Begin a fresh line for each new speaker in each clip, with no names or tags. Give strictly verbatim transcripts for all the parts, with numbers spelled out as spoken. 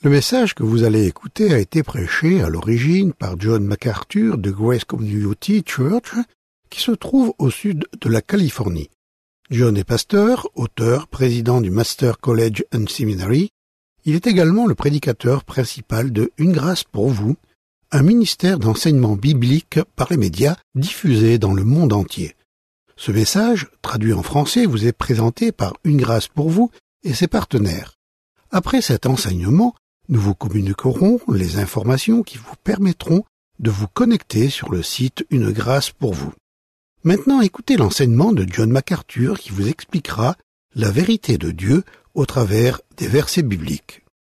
Le message que vous allez écouter a été prêché à l'origine par John MacArthur de Grace Community Church, qui se trouve au sud de la Californie. John est pasteur, auteur, président du Master College and Seminary. Il est également le prédicateur principal de Une grâce pour vous, un ministère d'enseignement biblique par les médias diffusé dans le monde entier. Ce message, traduit en français, vous est présenté par Une grâce pour vous et ses partenaires. Après cet enseignement, nous vous communiquerons les informations qui vous permettront de vous connecter sur le site Une grâce pour vous. Maintenant, écoutez l'enseignement de John MacArthur qui vous expliquera la vérité de Dieu au travers des versets bibliques.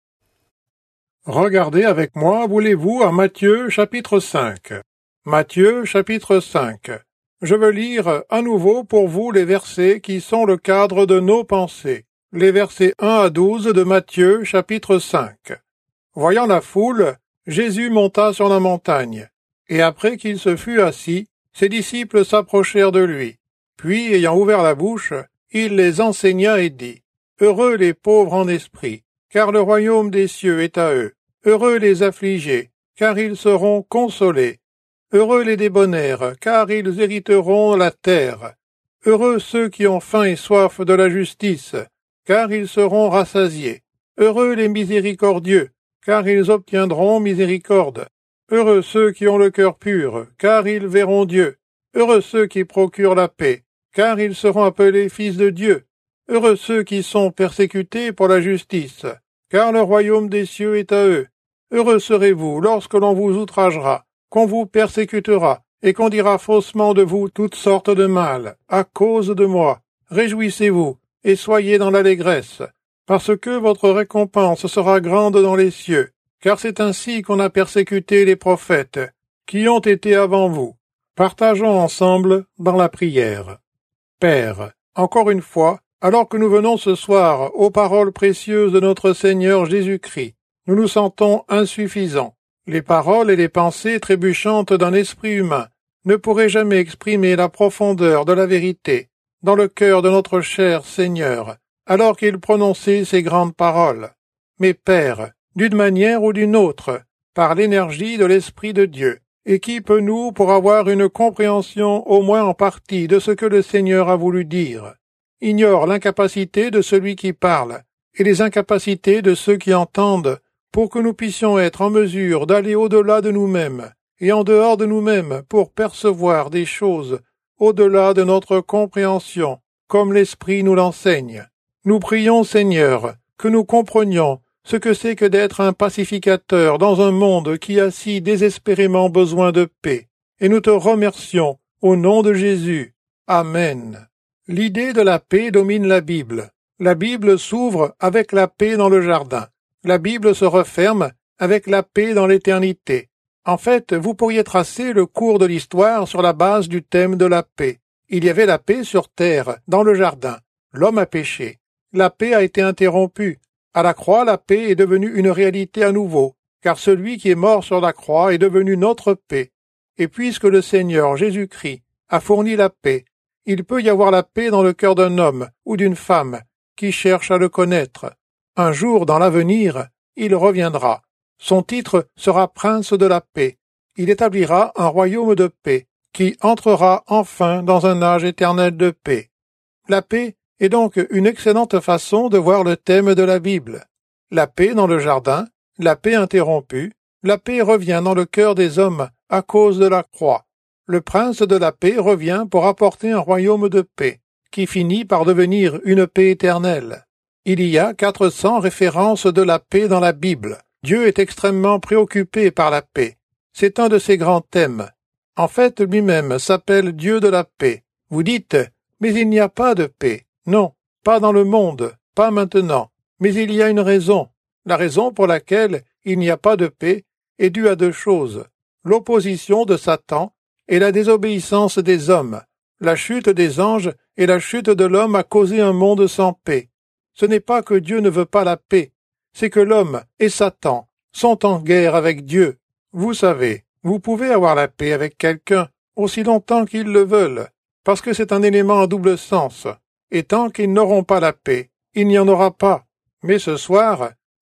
Regardez avec moi, voulez-vous, à Matthieu chapitre cinq. Matthieu chapitre cinq. Je veux lire à nouveau pour vous les versets qui sont le cadre de nos pensées. Les versets un à douze de Matthieu chapitre cinq. Voyant la foule, Jésus monta sur la montagne, et après qu'il se fut assis, ses disciples s'approchèrent de lui. Puis, ayant ouvert la bouche, il les enseigna et dit, « Heureux les pauvres en esprit, car le royaume des cieux est à eux. Heureux les affligés, car ils seront consolés. Heureux les débonnaires, car ils hériteront la terre. Heureux ceux qui ont faim et soif de la justice, car ils seront rassasiés. Heureux les miséricordieux, car ils obtiendront miséricorde. Heureux ceux qui ont le cœur pur, car ils verront Dieu. Heureux ceux qui procurent la paix, car ils seront appelés fils de Dieu. Heureux ceux qui sont persécutés pour la justice, car le royaume des cieux est à eux. Heureux serez-vous lorsque l'on vous outragera, qu'on vous persécutera, et qu'on dira faussement de vous toutes sortes de mal, à cause de moi. Réjouissez-vous, et soyez dans l'allégresse, parce que votre récompense sera grande dans les cieux, car c'est ainsi qu'on a persécuté les prophètes, qui ont été avant vous. Partageons ensemble dans la prière. Père, encore une fois, alors que nous venons ce soir aux paroles précieuses de notre Seigneur Jésus-Christ, nous nous sentons insuffisants. Les paroles et les pensées trébuchantes d'un esprit humain ne pourraient jamais exprimer la profondeur de la vérité dans le cœur de notre cher Seigneur, alors qu'il prononçait ces grandes paroles. Mais Père, d'une manière ou d'une autre, par l'énergie de l'Esprit de Dieu, équipe-nous pour avoir une compréhension au moins en partie de ce que le Seigneur a voulu dire. Ignore l'incapacité de celui qui parle et les incapacités de ceux qui entendent, pour que nous puissions être en mesure d'aller au-delà de nous-mêmes et en dehors de nous-mêmes pour percevoir des choses au-delà de notre compréhension, comme l'Esprit nous l'enseigne. Nous prions, Seigneur, que nous comprenions ce que c'est que d'être un pacificateur dans un monde qui a si désespérément besoin de paix, et nous te remercions au nom de Jésus. Amen. L'idée de la paix domine la Bible. La Bible s'ouvre avec la paix dans le jardin. La Bible se referme avec la paix dans l'éternité. En fait, vous pourriez tracer le cours de l'histoire sur la base du thème de la paix. Il y avait la paix sur terre, dans le jardin. L'homme a péché. La paix a été interrompue. À la croix, la paix est devenue une réalité à nouveau, car celui qui est mort sur la croix est devenu notre paix. Et puisque le Seigneur Jésus-Christ a fourni la paix, il peut y avoir la paix dans le cœur d'un homme ou d'une femme qui cherche à le connaître. Un jour, dans l'avenir, il reviendra. Son titre sera prince de la paix. Il établira un royaume de paix qui entrera enfin dans un âge éternel de paix. La paix est donc une excellente façon de voir le thème de la Bible. La paix dans le jardin, la paix interrompue, la paix revient dans le cœur des hommes à cause de la croix. Le prince de la paix revient pour apporter un royaume de paix, qui finit par devenir une paix éternelle. Il y a quatre cents références de la paix dans la Bible. Dieu est extrêmement préoccupé par la paix. C'est un de ses grands thèmes. En fait, lui-même s'appelle Dieu de la paix. Vous dites, mais il n'y a pas de paix. Non, pas dans le monde, pas maintenant. Mais il y a une raison. La raison pour laquelle il n'y a pas de paix est due à deux choses. L'opposition de Satan et la désobéissance des hommes. La chute des anges et la chute de l'homme a causé un monde sans paix. Ce n'est pas que Dieu ne veut pas la paix, c'est que l'homme et Satan sont en guerre avec Dieu. Vous savez, vous pouvez avoir la paix avec quelqu'un aussi longtemps qu'ils le veulent, parce que c'est un élément à double sens, et tant qu'ils n'auront pas la paix, il n'y en aura pas. Mais ce soir,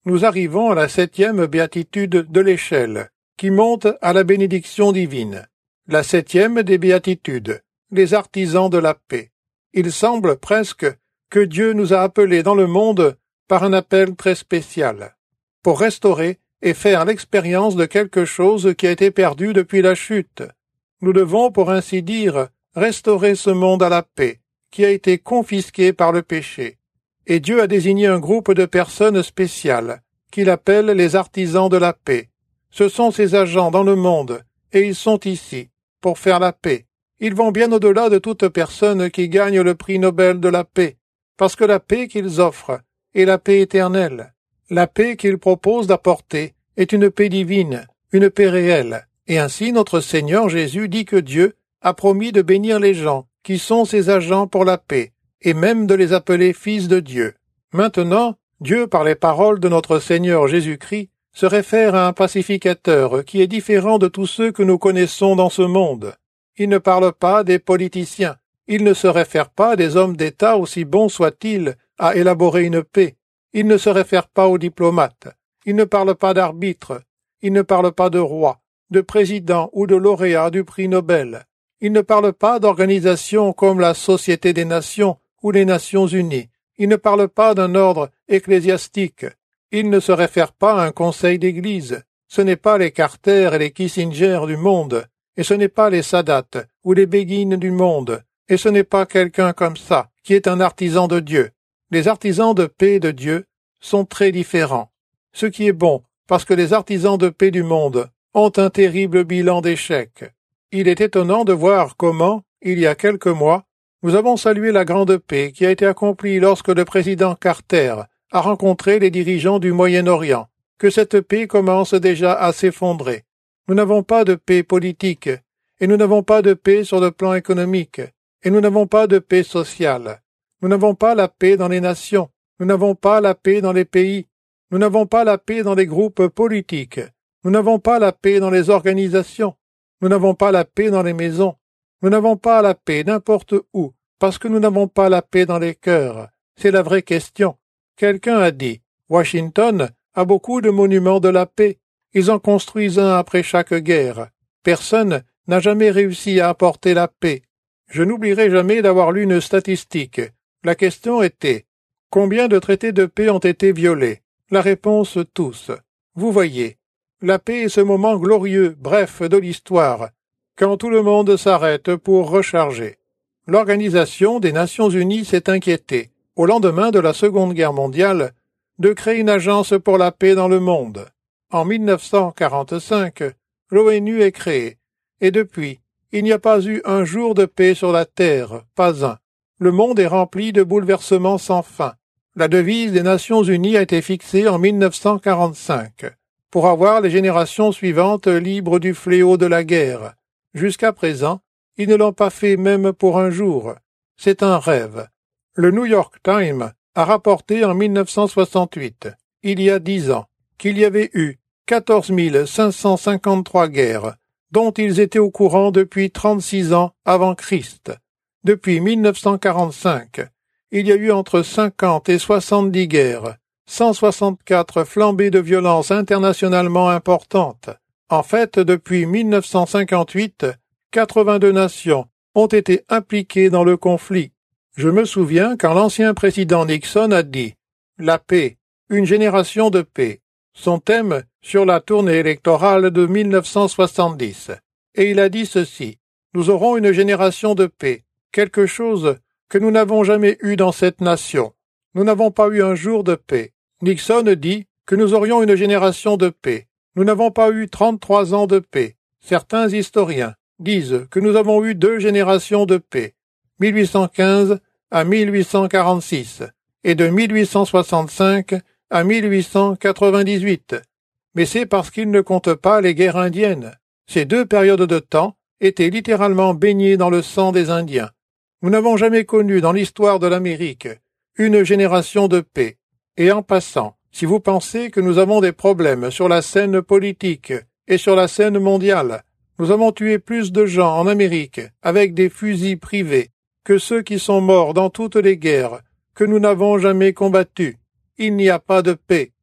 nous arrivons à la septième béatitude de l'échelle, qui monte à la bénédiction divine. La septième des béatitudes, les artisans de la paix. Il semble presque que Dieu nous a appelés dans le monde par un appel très spécial, pour restaurer et faire l'expérience de quelque chose qui a été perdu depuis la chute. Nous devons, pour ainsi dire, restaurer ce monde à la paix, qui a été confisqué par le péché. Et Dieu a désigné un groupe de personnes spéciales, qu'il appelle les artisans de la paix. Ce sont ses agents dans le monde, et ils sont ici, pour faire la paix. Ils vont bien au-delà de toute personne qui gagne le prix Nobel de la paix, parce que la paix qu'ils offrent est la paix éternelle. La paix qu'ils proposent d'apporter est une paix divine, une paix réelle, et ainsi notre Seigneur Jésus dit que Dieu a promis de bénir les gens qui sont ses agents pour la paix, et même de les appeler fils de Dieu. Maintenant, Dieu, par les paroles de notre Seigneur Jésus-Christ, se réfère à un pacificateur qui est différent de tous ceux que nous connaissons dans ce monde. Il ne parle pas des politiciens, il ne se réfère pas à des hommes d'État aussi bons soient-ils à élaborer une paix, il ne se réfère pas aux diplomates, il ne parle pas d'arbitres, il ne parle pas de rois, de présidents ou de lauréats du prix Nobel, il ne parle pas d'organisations comme la Société des Nations ou les Nations Unies, il ne parle pas d'un ordre ecclésiastique, il ne se réfère pas à un conseil d'église, ce n'est pas les Carter et les Kissinger du monde, et ce n'est pas les Sadat ou les Begin du monde, et ce n'est pas quelqu'un comme ça qui est un artisan de Dieu. Les artisans de paix de Dieu sont très différents, ce qui est bon, parce que les artisans de paix du monde ont un terrible bilan d'échec. Il est étonnant de voir comment, il y a quelques mois, nous avons salué la grande paix qui a été accomplie lorsque le président Carter a rencontré les dirigeants du Moyen-Orient, que cette paix commence déjà à s'effondrer. Nous n'avons pas de paix politique, et nous n'avons pas de paix sur le plan économique, et nous n'avons pas de paix sociale. Nous n'avons pas la paix dans les nations, nous n'avons pas la paix dans les pays, nous n'avons pas la paix dans les groupes politiques, nous n'avons pas la paix dans les organisations, nous n'avons pas la paix dans les maisons, nous n'avons pas la paix n'importe où, parce que nous n'avons pas la paix dans les cœurs. C'est la vraie question. Quelqu'un a dit, Washington a beaucoup de monuments de la paix. Ils en construisent un après chaque guerre. Personne n'a jamais réussi à apporter la paix. Je n'oublierai jamais d'avoir lu une statistique. La question était, combien de traités de paix ont été violés? La réponse, tous. Vous voyez, la paix est ce moment glorieux, bref, de l'histoire, quand tout le monde s'arrête pour recharger. L'Organisation des Nations Unies s'est inquiétée, au lendemain de la Seconde Guerre mondiale, de créer une agence pour la paix dans le monde. En mille neuf cent quarante-cinq, l'ONU est créée, et depuis, il n'y a pas eu un jour de paix sur la Terre, pas un. Le monde est rempli de bouleversements sans fin. La devise des Nations Unies a été fixée en mille neuf cent quarante-cinq, pour avoir les générations suivantes libres du fléau de la guerre. Jusqu'à présent, ils ne l'ont pas fait même pour un jour. C'est un rêve. Le New York Times a rapporté en mille neuf cent soixante-huit, il y a dix ans, qu'il y avait eu quatorze mille cinq cent cinquante-trois guerres, dont ils étaient au courant depuis trente-six ans avant Christ. Depuis mille neuf cent quarante-cinq, il y a eu entre cinquante et soixante-dix guerres, cent soixante-quatre flambées de violence internationalement importantes. En fait, depuis mille neuf cent cinquante-huit, quatre-vingt-deux nations ont été impliquées dans le conflit. Je me souviens quand l'ancien président Nixon a dit « La paix, une génération de paix », son thème sur la tournée électorale de mille neuf cent soixante-dix. Et il a dit ceci « Nous aurons une génération de paix, quelque chose que nous n'avons jamais eu dans cette nation. Nous n'avons pas eu un jour de paix. » Nixon dit que nous aurions une génération de paix. Nous n'avons pas eu trente-trois ans de paix. Certains historiens disent que nous avons eu deux générations de paix, mille huit cent quinze à mille huit cent quarante-six, et de mille huit cent soixante-cinq à mille huit cent quatre-vingt-dix-huit. Mais c'est parce qu'ils ne comptent pas les guerres indiennes. Ces deux périodes de temps étaient littéralement baignées dans le sang des Indiens. Nous n'avons jamais connu dans l'histoire de l'Amérique une génération de paix. Et en passant, si vous pensez que nous avons des problèmes sur la scène politique et sur la scène mondiale, nous avons tué plus de gens en Amérique avec des fusils privés que ceux qui sont morts dans toutes les guerres que nous n'avons jamais combattues. Il n'y a pas de paix.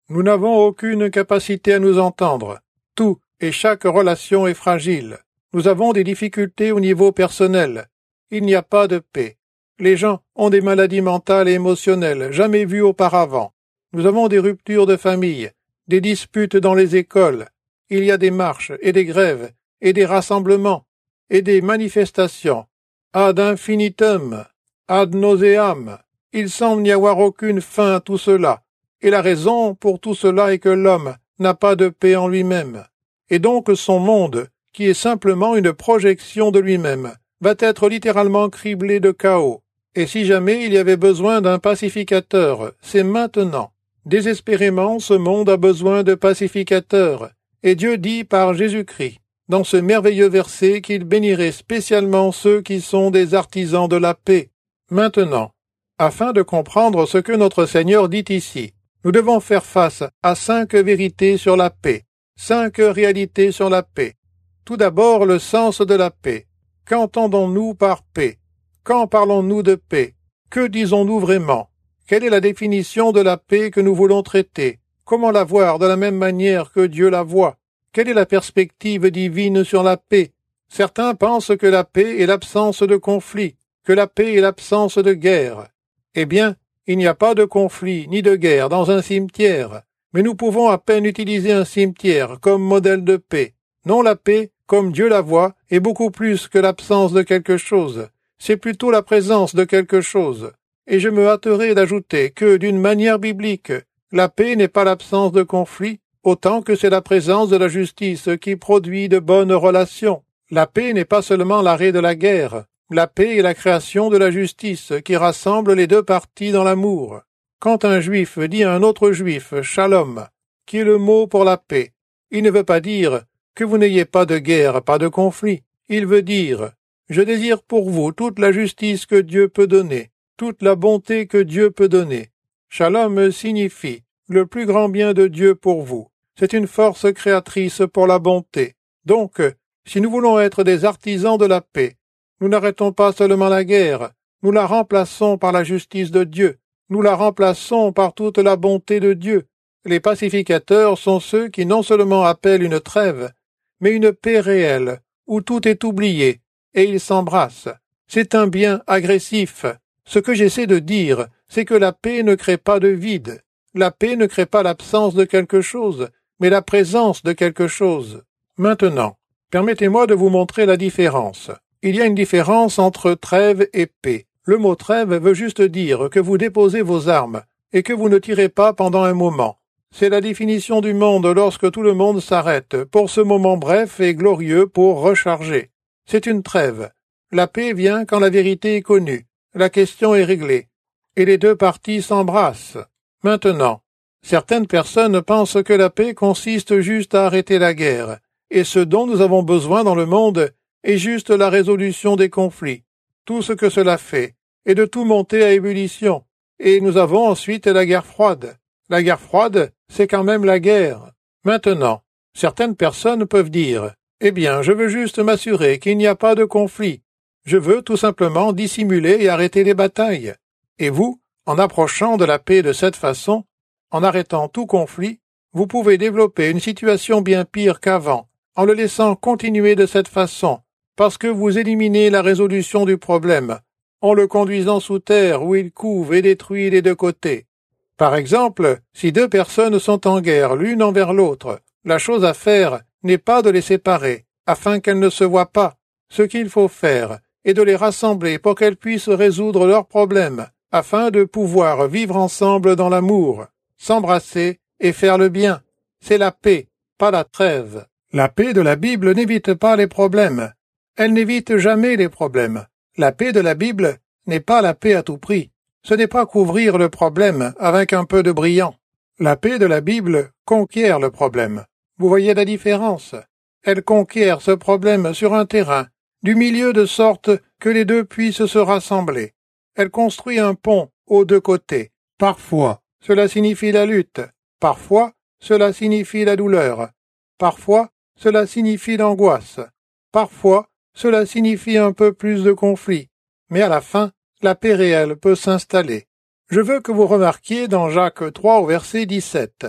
Nous n'avons aucune capacité à nous entendre. Tout et chaque relation est fragile. Nous avons des difficultés au niveau personnel. Il n'y a pas de paix. Les gens ont des maladies mentales et émotionnelles jamais vues auparavant. Nous avons des ruptures de famille, des disputes dans les écoles. Il y a des marches et des grèves et des rassemblements et des manifestations. Ad infinitum, ad nauseam. Il semble n'y avoir aucune fin à tout cela. Et la raison pour tout cela est que l'homme n'a pas de paix en lui-même. Et donc son monde, qui est simplement une projection de lui-même, va être littéralement criblé de chaos. Et si jamais il y avait besoin d'un pacificateur, c'est maintenant. Désespérément, ce monde a besoin de pacificateurs. Et Dieu dit par Jésus-Christ, dans ce merveilleux verset, qu'il bénirait spécialement ceux qui sont des artisans de la paix. Maintenant, afin de comprendre ce que notre Seigneur dit ici, nous devons faire face à cinq vérités sur la paix, cinq réalités sur la paix. Tout d'abord, le sens de la paix. Qu'entendons-nous par paix? Quand parlons-nous de paix? Que disons-nous vraiment? Quelle est la définition de la paix que nous voulons traiter? Comment la voir de la même manière que Dieu la voit? Quelle est la perspective divine sur la paix? Certains pensent que la paix est l'absence de conflit, que la paix est l'absence de guerre. Eh bien, il n'y a pas de conflit ni de guerre dans un cimetière, mais nous pouvons à peine utiliser un cimetière comme modèle de paix. Non, la paix, comme Dieu la voit, est beaucoup plus que l'absence de quelque chose. C'est plutôt la présence de quelque chose. Et je me hâterai d'ajouter que, d'une manière biblique, la paix n'est pas l'absence de conflit, autant que c'est la présence de la justice qui produit de bonnes relations. La paix n'est pas seulement l'arrêt de la guerre. La paix est la création de la justice qui rassemble les deux parties dans l'amour. Quand un juif dit à un autre juif « shalom », qui est le mot pour la paix, il ne veut pas dire que vous n'ayez pas de guerre, pas de conflit. Il veut dire « je désire pour vous toute la justice que Dieu peut donner, toute la bonté que Dieu peut donner ». Shalom signifie le plus grand bien de Dieu pour vous. C'est une force créatrice pour la bonté. Donc, si nous voulons être des artisans de la paix, nous n'arrêtons pas seulement la guerre, nous la remplaçons par la justice de Dieu, nous la remplaçons par toute la bonté de Dieu. Les pacificateurs sont ceux qui non seulement appellent une trêve, mais une paix réelle, où tout est oublié, et ils s'embrassent. C'est un bien agressif. Ce que j'essaie de dire, c'est que la paix ne crée pas de vide. La paix ne crée pas l'absence de quelque chose, mais la présence de quelque chose. Maintenant, permettez-moi de vous montrer la différence. Il y a une différence entre trêve et paix. Le mot trêve veut juste dire que vous déposez vos armes et que vous ne tirez pas pendant un moment. C'est la définition du monde lorsque tout le monde s'arrête pour ce moment bref et glorieux pour recharger. C'est une trêve. La paix vient quand la vérité est connue, la question est réglée, et les deux parties s'embrassent. Maintenant, certaines personnes pensent que la paix consiste juste à arrêter la guerre, et ce dont nous avons besoin dans le monde est juste la résolution des conflits. Tout ce que cela fait est de tout monter à ébullition, et nous avons ensuite la guerre froide. La guerre froide, c'est quand même la guerre. Maintenant, certaines personnes peuvent dire « Eh bien, je veux juste m'assurer qu'il n'y a pas de conflit. Je veux tout simplement dissimuler et arrêter les batailles. » Et vous, en approchant de la paix de cette façon, en arrêtant tout conflit, vous pouvez développer une situation bien pire qu'avant, en le laissant continuer de cette façon, parce que vous éliminez la résolution du problème, en le conduisant sous terre où il couve et détruit les deux côtés. Par exemple, si deux personnes sont en guerre l'une envers l'autre, la chose à faire n'est pas de les séparer, afin qu'elles ne se voient pas. Ce qu'il faut faire est de les rassembler pour qu'elles puissent résoudre leurs problèmes, afin de pouvoir vivre ensemble dans l'amour, s'embrasser et faire le bien. C'est la paix, pas la trêve. La paix de la Bible n'évite pas les problèmes. Elle n'évite jamais les problèmes. La paix de la Bible n'est pas la paix à tout prix. Ce n'est pas couvrir le problème avec un peu de brillant. La paix de la Bible conquiert le problème. Vous voyez la différence? Elle conquiert ce problème sur un terrain, du milieu de sorte que les deux puissent se rassembler. Elle construit un pont aux deux côtés. Parfois, cela signifie la lutte. Parfois, cela signifie la douleur. Parfois, cela signifie l'angoisse. Parfois, cela signifie un peu plus de conflit. Mais à la fin, la paix réelle peut s'installer. Je veux que vous remarquiez dans Jacques trois au verset dix-sept.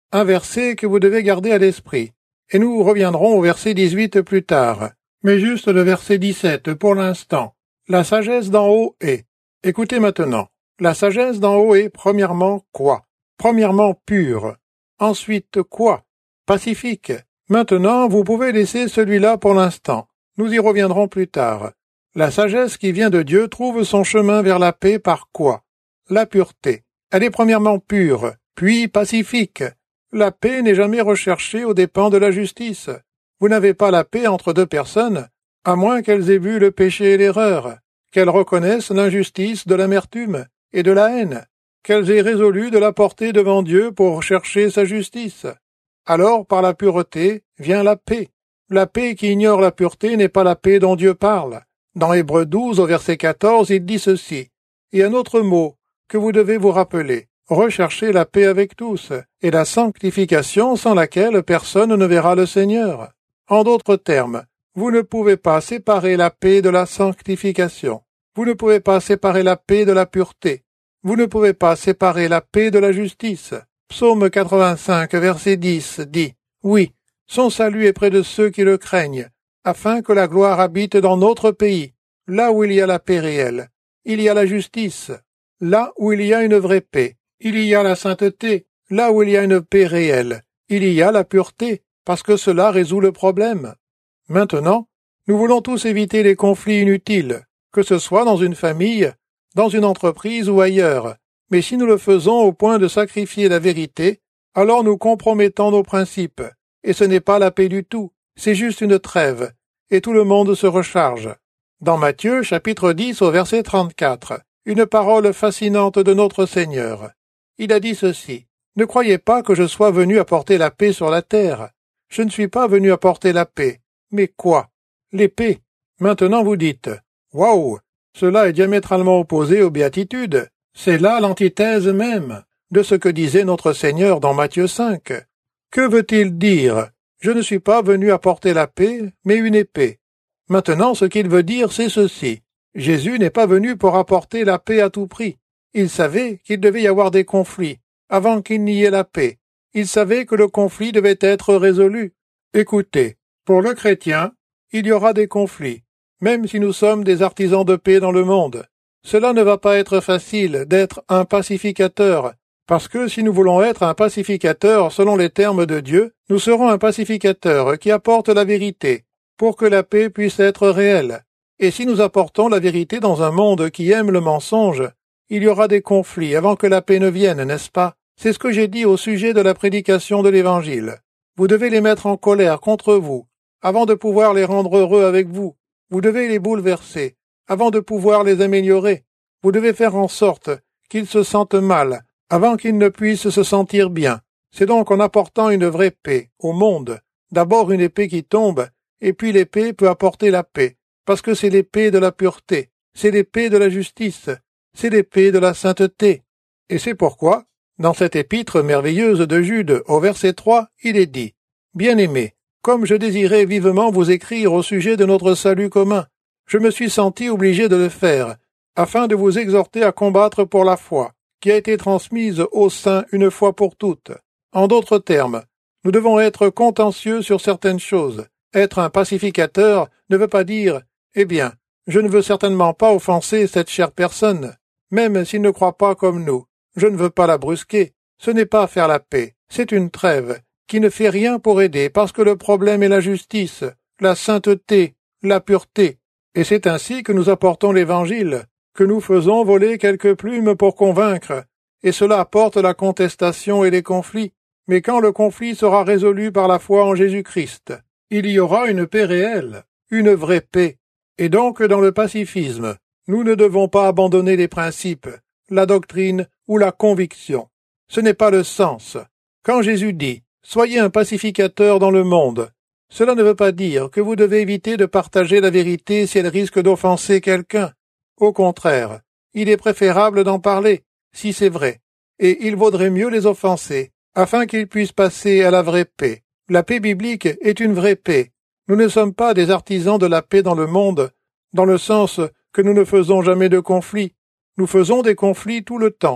un verset que vous devez garder à l'esprit, et nous reviendrons au verset dix-huit plus tard. Mais juste le verset dix-sept pour l'instant. La sagesse d'en haut est. Écoutez maintenant. La sagesse d'en haut est premièrement quoi? Premièrement pure. Ensuite quoi? Pacifique. Maintenant, vous pouvez laisser celui-là pour l'instant. Nous y reviendrons plus tard. La sagesse qui vient de Dieu trouve son chemin vers la paix par quoi? La pureté. Elle est premièrement pure, puis pacifique. La paix n'est jamais recherchée aux dépens de la justice. Vous n'avez pas la paix entre deux personnes, à moins qu'elles aient vu le péché et l'erreur, qu'elles reconnaissent l'injustice de l'amertume et de la haine, qu'elles aient résolu de la porter devant Dieu pour chercher sa justice. Alors, par la pureté, vient la paix. La paix qui ignore la pureté n'est pas la paix dont Dieu parle. Dans Hébreux douze, au verset quatorze, il dit ceci. Et un autre mot que vous devez vous rappeler. Recherchez la paix avec tous, et la sanctification sans laquelle personne ne verra le Seigneur. En d'autres termes, vous ne pouvez pas séparer la paix de la sanctification. Vous ne pouvez pas séparer la paix de la pureté. Vous ne pouvez pas séparer la paix de la justice. Psaume quatre-vingt-cinq, verset dix, dit « Oui, son salut est près de ceux qui le craignent, afin que la gloire habite dans notre pays, là où il y a la paix réelle. Il y a la justice, là où il y a une vraie paix. Il y a la sainteté, là où il y a une paix réelle. Il y a la pureté, parce que cela résout le problème. Maintenant, nous voulons tous éviter les conflits inutiles, que ce soit dans une famille, dans une entreprise ou ailleurs. Mais si nous le faisons au point de sacrifier la vérité, alors nous compromettons nos principes. Et ce n'est pas la paix du tout, c'est juste une trêve, et tout le monde se recharge. Dans Matthieu, chapitre dix, au verset trente-quatre, une parole fascinante de notre Seigneur. Il a dit ceci. Ne croyez pas que je sois venu apporter la paix sur la terre. Je ne suis pas venu apporter la paix. Mais quoi? L'épée. Maintenant vous dites, waouh, cela est diamétralement opposé aux béatitudes. C'est là l'antithèse même de ce que disait notre Seigneur dans Matthieu cinq. Que veut-il dire? Je ne suis pas venu apporter la paix, mais une épée. Maintenant, ce qu'il veut dire, c'est ceci. Jésus n'est pas venu pour apporter la paix à tout prix. Il savait qu'il devait y avoir des conflits, avant qu'il n'y ait la paix. Il savait que le conflit devait être résolu. Écoutez, pour le chrétien, il y aura des conflits, même si nous sommes des artisans de paix dans le monde. Cela ne va pas être facile d'être un pacificateur, parce que si nous voulons être un pacificateur selon les termes de Dieu, nous serons un pacificateur qui apporte la vérité, pour que la paix puisse être réelle. Et si nous apportons la vérité dans un monde qui aime le mensonge, il y aura des conflits avant que la paix ne vienne, n'est-ce pas? C'est ce que j'ai dit au sujet de la prédication de l'Évangile. Vous devez les mettre en colère contre vous, avant de pouvoir les rendre heureux avec vous. Vous devez les bouleverser, avant de pouvoir les améliorer. Vous devez faire en sorte qu'ils se sentent mal, avant qu'ils ne puissent se sentir bien. C'est donc en apportant une vraie paix au monde, d'abord une épée qui tombe, et puis l'épée peut apporter la paix, parce que c'est l'épée de la pureté, c'est l'épée de la justice, c'est l'épée de la sainteté. Et c'est pourquoi, dans cette épître merveilleuse de Jude, au verset trois, il est dit « Bien-aimés, comme je désirais vivement vous écrire au sujet de notre salut commun, je me suis senti obligé de le faire, afin de vous exhorter à combattre pour la foi, qui a été transmise aux saints une fois pour toutes. En d'autres termes, nous devons être contentieux sur certaines choses. Être un pacificateur ne veut pas dire « Eh bien, je ne veux certainement pas offenser cette chère personne, même s'il ne croit pas comme nous. Je ne veux pas la brusquer. Ce n'est pas faire la paix, c'est une trêve, qui ne fait rien pour aider parce que le problème est la justice, la sainteté, la pureté. Et c'est ainsi que nous apportons l'Évangile, que nous faisons voler quelques plumes pour convaincre, et cela apporte la contestation et les conflits. Mais quand le conflit sera résolu par la foi en Jésus-Christ, il y aura une paix réelle, une vraie paix. Et donc, dans le pacifisme, nous ne devons pas abandonner les principes, la doctrine ou la conviction. Ce n'est pas le sens. Quand Jésus dit « Soyez un pacificateur dans le monde », cela ne veut pas dire que vous devez éviter de partager la vérité si elle risque d'offenser quelqu'un. Au contraire, il est préférable d'en parler, si c'est vrai, et il vaudrait mieux les offenser, afin qu'ils puissent passer à la vraie paix. La paix biblique est une vraie paix. Nous ne sommes pas des artisans de la paix dans le monde, dans le sens que nous ne faisons jamais de conflits. Nous faisons des conflits tout le temps,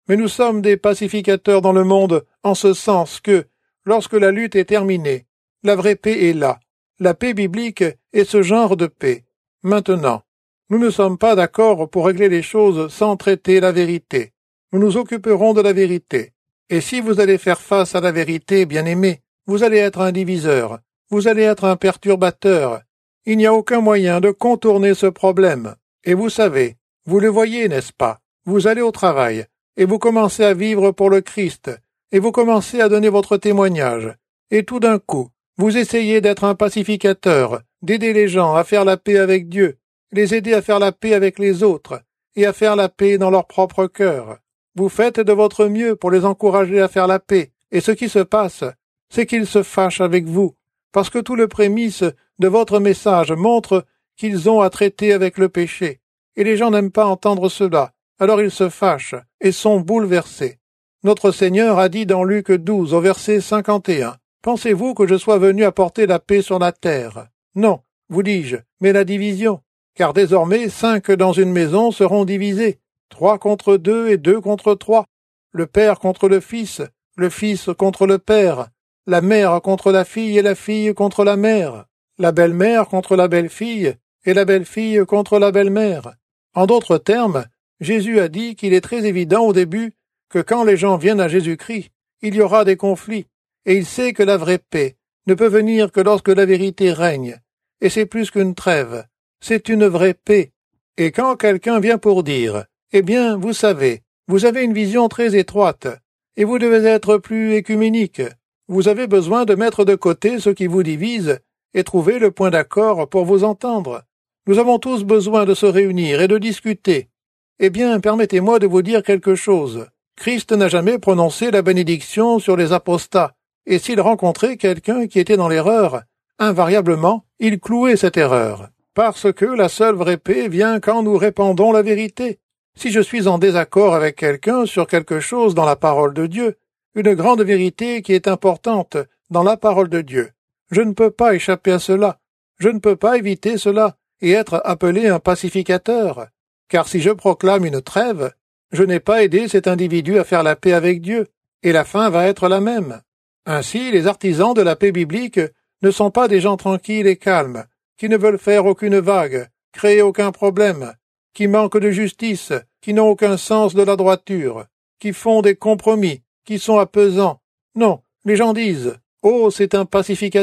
Mais nous sommes des pacificateurs dans le monde, en ce sens que, lorsque la lutte est terminée, la vraie paix est là. La paix biblique est ce genre de paix. Maintenant, nous ne sommes pas d'accord pour régler les choses sans traiter la vérité. Nous nous occuperons de la vérité. Et si vous allez faire face à la vérité, bien-aimés, vous allez être un diviseur, vous allez être un perturbateur. Il n'y a aucun moyen de contourner ce problème. Et vous savez, vous le voyez, n'est-ce pas? Vous allez au travail, et vous commencez à vivre pour le Christ, et vous commencez à donner votre témoignage. Et tout d'un coup, vous essayez d'être un pacificateur, d'aider les gens à faire la paix avec Dieu, les aider à faire la paix avec les autres, et à faire la paix dans leur propre cœur. Vous faites de votre mieux pour les encourager à faire la paix, et ce qui se passe, c'est qu'ils se fâchent avec vous, parce que tout le prémisse de votre message montre qu'ils ont à traiter avec le péché, et les gens n'aiment pas entendre cela, alors ils se fâchent et sont bouleversés. Notre Seigneur a dit dans Luc douze au verset cinquante et un, « Pensez-vous que je sois venu apporter la paix sur la terre? Non, vous dis-je, mais la division, car désormais cinq dans une maison seront divisés, trois contre deux et deux contre trois, le père contre le fils, le fils contre le père, la mère contre la fille et la fille contre la mère, la belle-mère contre la belle-fille et la belle-fille contre la belle-mère. » En d'autres termes, Jésus a dit qu'il est très évident au début que quand les gens viennent à Jésus-Christ, il y aura des conflits, et il sait que la vraie paix ne peut venir que lorsque la vérité règne, et c'est plus qu'une trêve, c'est une vraie paix. Et quand quelqu'un vient pour dire, « Eh bien, vous savez, vous avez une vision très étroite, et vous devez être plus écuménique, vous avez besoin de mettre de côté ce qui vous divise, et trouver le point d'accord pour vous entendre. Nous avons tous besoin de se réunir et de discuter. Eh bien, permettez-moi de vous dire quelque chose. Christ n'a jamais prononcé la bénédiction sur les apostats, et s'il rencontrait quelqu'un qui était dans l'erreur, invariablement, il clouait cette erreur, parce que la seule vraie paix vient quand nous répandons la vérité. Si je suis en désaccord avec quelqu'un sur quelque chose dans la parole de Dieu, une grande vérité qui est importante dans la parole de Dieu, je ne peux pas échapper à cela, je ne peux pas éviter cela et être appelé un pacificateur, car si je proclame une trêve, je n'ai pas aidé cet individu à faire la paix avec Dieu, et la fin va être la même. Ainsi, les artisans de la paix biblique ne sont pas des gens tranquilles et calmes, qui ne veulent faire aucune vague, créer aucun problème, qui manquent de justice, qui n'ont aucun sens de la droiture, qui font des compromis, qui sont apaisants. Non, les gens disent « Oh, c'est un pacificateur »,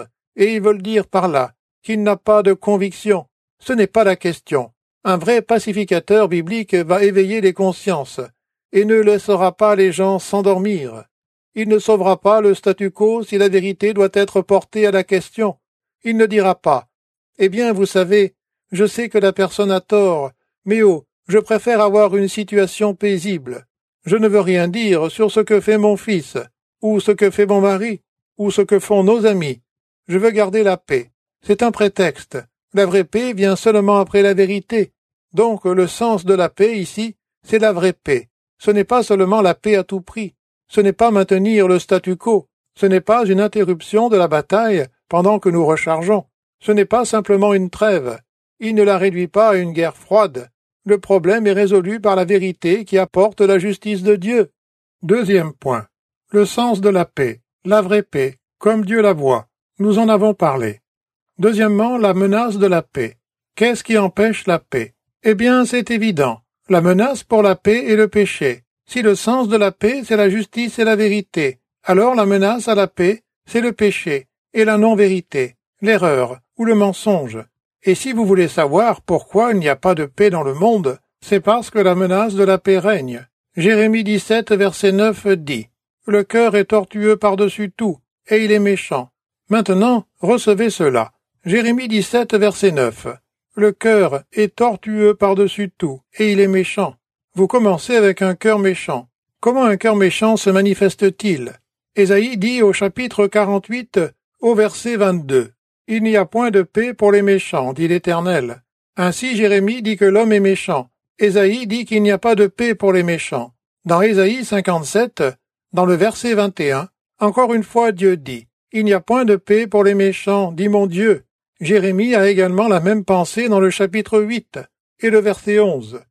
et ils veulent dire par là qu'il n'a pas de conviction. Ce n'est pas la question. Un vrai pacificateur biblique va éveiller les consciences et ne laissera pas les gens s'endormir. Il ne sauvera pas le statu quo si la vérité doit être portée à la question. Il ne dira pas « Eh bien, vous savez, je sais que la personne a tort, mais oh, je préfère avoir une situation paisible. Je ne veux rien dire sur ce que fait mon fils, ou ce que fait mon mari, ou ce que font nos amis. Je veux garder la paix. C'est un prétexte. La vraie paix vient seulement après la vérité. Donc le sens de la paix ici, c'est la vraie paix. Ce n'est pas seulement la paix à tout prix. Ce n'est pas maintenir le statu quo. Ce n'est pas une interruption de la bataille pendant que nous rechargeons. Ce n'est pas simplement une trêve. Il ne la réduit pas à une guerre froide. Le problème est résolu par la vérité qui apporte la justice de Dieu. Deuxième point. Le sens de la paix. La vraie paix, comme Dieu la voit. Nous en avons parlé. Deuxièmement, la menace de la paix. Qu'est-ce qui empêche la paix? Eh bien, c'est évident. La menace pour la paix est le péché. Si le sens de la paix, c'est la justice et la vérité, alors la menace à la paix, c'est le péché et la non-vérité, l'erreur ou le mensonge. Et si vous voulez savoir pourquoi il n'y a pas de paix dans le monde, c'est parce que la menace de la paix règne. Jérémie dix-sept, verset neuf dit « Le cœur est tortueux par-dessus tout, et il est méchant. » Maintenant, recevez cela. Jérémie dix-sept, verset neuf. Le cœur est tortueux par-dessus tout, et il est méchant. Vous commencez avec un cœur méchant. Comment un cœur méchant se manifeste-t-il? Ésaïe dit au chapitre quarante-huit, au verset vingt-deux. Il n'y a point de paix pour les méchants, dit l'Éternel. Ainsi Jérémie dit que l'homme est méchant. Ésaïe dit qu'il n'y a pas de paix pour les méchants. Dans Ésaïe cinquante-sept, dans le verset vingt et un, encore une fois Dieu dit « Il n'y a point de paix pour les méchants, dit mon Dieu. » Jérémie a également la même pensée dans le chapitre huit et le verset onze.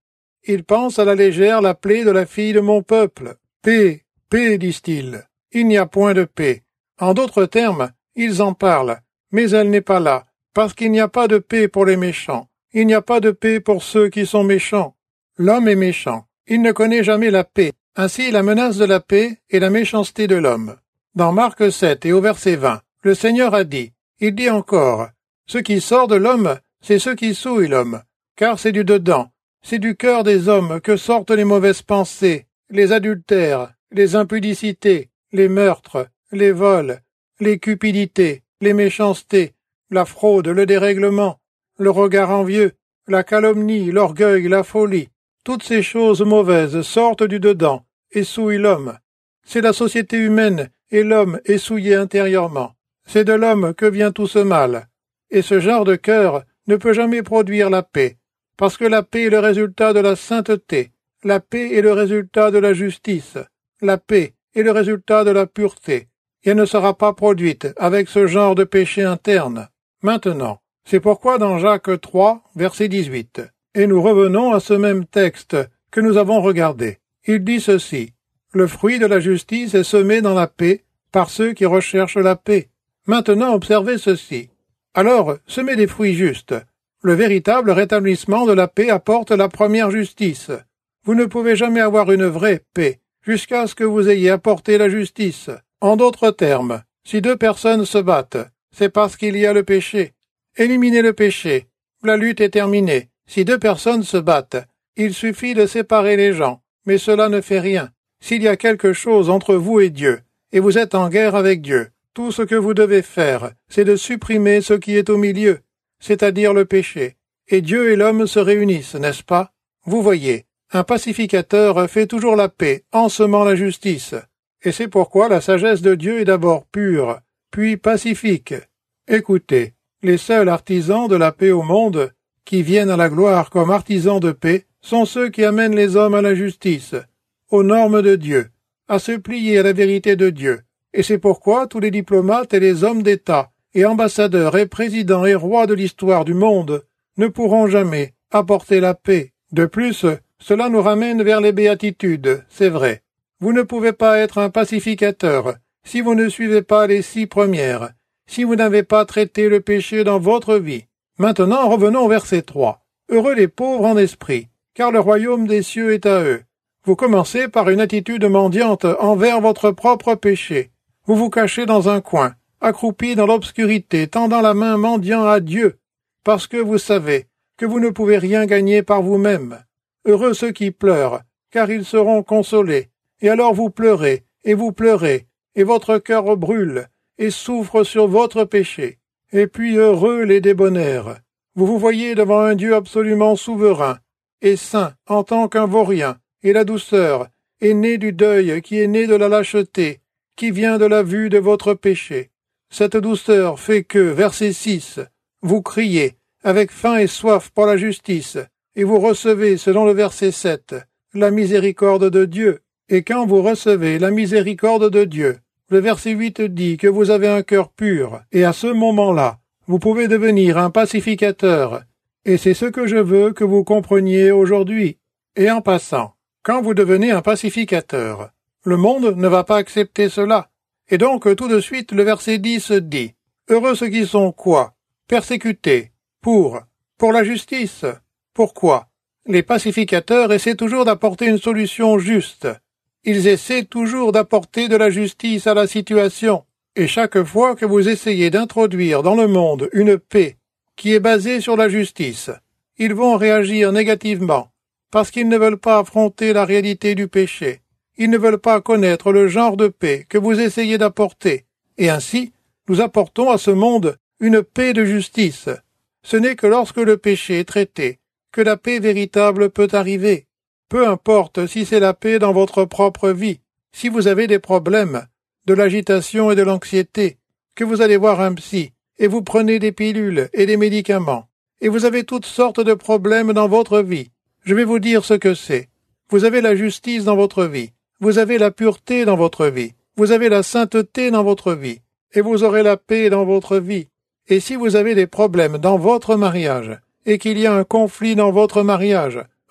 Ils pensent à la légère la plaie de la fille de mon peuple. Paix, paix, disent-ils. Il n'y a point de paix. En d'autres termes, ils en parlent, mais elle n'est pas là, parce qu'il n'y a pas de paix pour les méchants. Il n'y a pas de paix pour ceux qui sont méchants. L'homme est méchant. Il ne connaît jamais la paix. Ainsi, la menace de la paix est la méchanceté de l'homme. Dans Marc sept et au verset vingt, le Seigneur a dit, il dit encore, « Ce qui sort de l'homme, c'est ce qui souille l'homme, car c'est du dedans, c'est du cœur des hommes que sortent les mauvaises pensées, les adultères, les impudicités, les meurtres, les vols, les cupidités, les méchancetés, la fraude, le dérèglement, le regard envieux, la calomnie, l'orgueil, la folie. Toutes ces choses mauvaises sortent du dedans et souillent l'homme. C'est la société humaine et l'homme est souillé intérieurement. C'est de l'homme que vient tout ce mal. Et ce genre de cœur ne peut jamais produire la paix, parce que la paix est le résultat de la sainteté, la paix est le résultat de la justice, la paix est le résultat de la pureté, et elle ne sera pas produite avec ce genre de péché interne. Maintenant, c'est pourquoi dans Jacques trois, verset dix-huit, et nous revenons à ce même texte que nous avons regardé. Il dit ceci, « Le fruit de la justice est semé dans la paix par ceux qui recherchent la paix. » Maintenant, observez ceci. Alors, semez des fruits justes. Le véritable rétablissement de la paix apporte la première justice. Vous ne pouvez jamais avoir une vraie paix jusqu'à ce que vous ayez apporté la justice. En d'autres termes, si deux personnes se battent, c'est parce qu'il y a le péché. Éliminez le péché. La lutte est terminée. Si deux personnes se battent, il suffit de séparer les gens, mais cela ne fait rien. S'il y a quelque chose entre vous et Dieu, et vous êtes en guerre avec Dieu, tout ce que vous devez faire, c'est de supprimer ce qui est au milieu, c'est-à-dire le péché. Et Dieu et l'homme se réunissent, n'est-ce pas? Vous voyez, un pacificateur fait toujours la paix en semant la justice. Et c'est pourquoi la sagesse de Dieu est d'abord pure, puis pacifique. Écoutez, les seuls artisans de la paix au monde, qui viennent à la gloire comme artisans de paix, sont ceux qui amènent les hommes à la justice, aux normes de Dieu, à se plier à la vérité de Dieu. Et c'est pourquoi tous les diplomates et les hommes d'État, et ambassadeurs et présidents et rois de l'histoire du monde ne pourront jamais apporter la paix. De plus, cela nous ramène vers les béatitudes, c'est vrai. Vous ne pouvez pas être un pacificateur si vous ne suivez pas les six premières, si vous n'avez pas traité le péché dans votre vie. Maintenant, revenons au verset trois. Heureux les pauvres en esprit, car le royaume des cieux est à eux. Vous commencez par une attitude mendiante envers votre propre péché. Vous vous cachez dans un coin, accroupi dans l'obscurité, tendant la main mendiant à Dieu, parce que vous savez que vous ne pouvez rien gagner par vous-même. Heureux ceux qui pleurent, car ils seront consolés. Et alors vous pleurez, et vous pleurez, et votre cœur brûle, et souffre sur votre péché. Et puis heureux les débonnaires. Vous vous voyez devant un Dieu absolument souverain, et saint en tant qu'un vaurien, et la douceur est née du deuil qui est né de la lâcheté, qui vient de la vue de votre péché. Cette douceur fait que, verset six, vous criez, avec faim et soif pour la justice, et vous recevez, selon le verset sept, la miséricorde de Dieu. Et quand vous recevez la miséricorde de Dieu, le verset huit dit que vous avez un cœur pur, et à ce moment-là, vous pouvez devenir un pacificateur. Et c'est ce que je veux que vous compreniez aujourd'hui. Et en passant, quand vous devenez un pacificateur, le monde ne va pas accepter cela. Et donc, tout de suite, le verset dix dit, « Heureux ceux qui sont quoi? Persécutés. Pour. Pour la justice. Pourquoi? Les pacificateurs essaient toujours d'apporter une solution juste. Ils essaient toujours d'apporter de la justice à la situation. Et chaque fois que vous essayez d'introduire dans le monde une paix qui est basée sur la justice, ils vont réagir négativement, parce qu'ils ne veulent pas affronter la réalité du péché. Ils ne veulent pas connaître le genre de paix que vous essayez d'apporter. Et ainsi, nous apportons à ce monde une paix de justice. Ce n'est que lorsque le péché est traité que la paix véritable peut arriver. Peu importe si c'est la paix dans votre propre vie, si vous avez des problèmes, de l'agitation et de l'anxiété, que vous allez voir un psy, et vous prenez des pilules et des médicaments, et vous avez toutes sortes de problèmes dans votre vie. Je vais vous dire ce que c'est. Vous avez la justice dans votre vie. Vous avez la pureté dans votre vie. Vous avez la sainteté dans votre vie. Et vous aurez la paix dans votre vie. Et si vous avez des problèmes dans votre mariage, et qu'il y a un conflit dans votre mariage,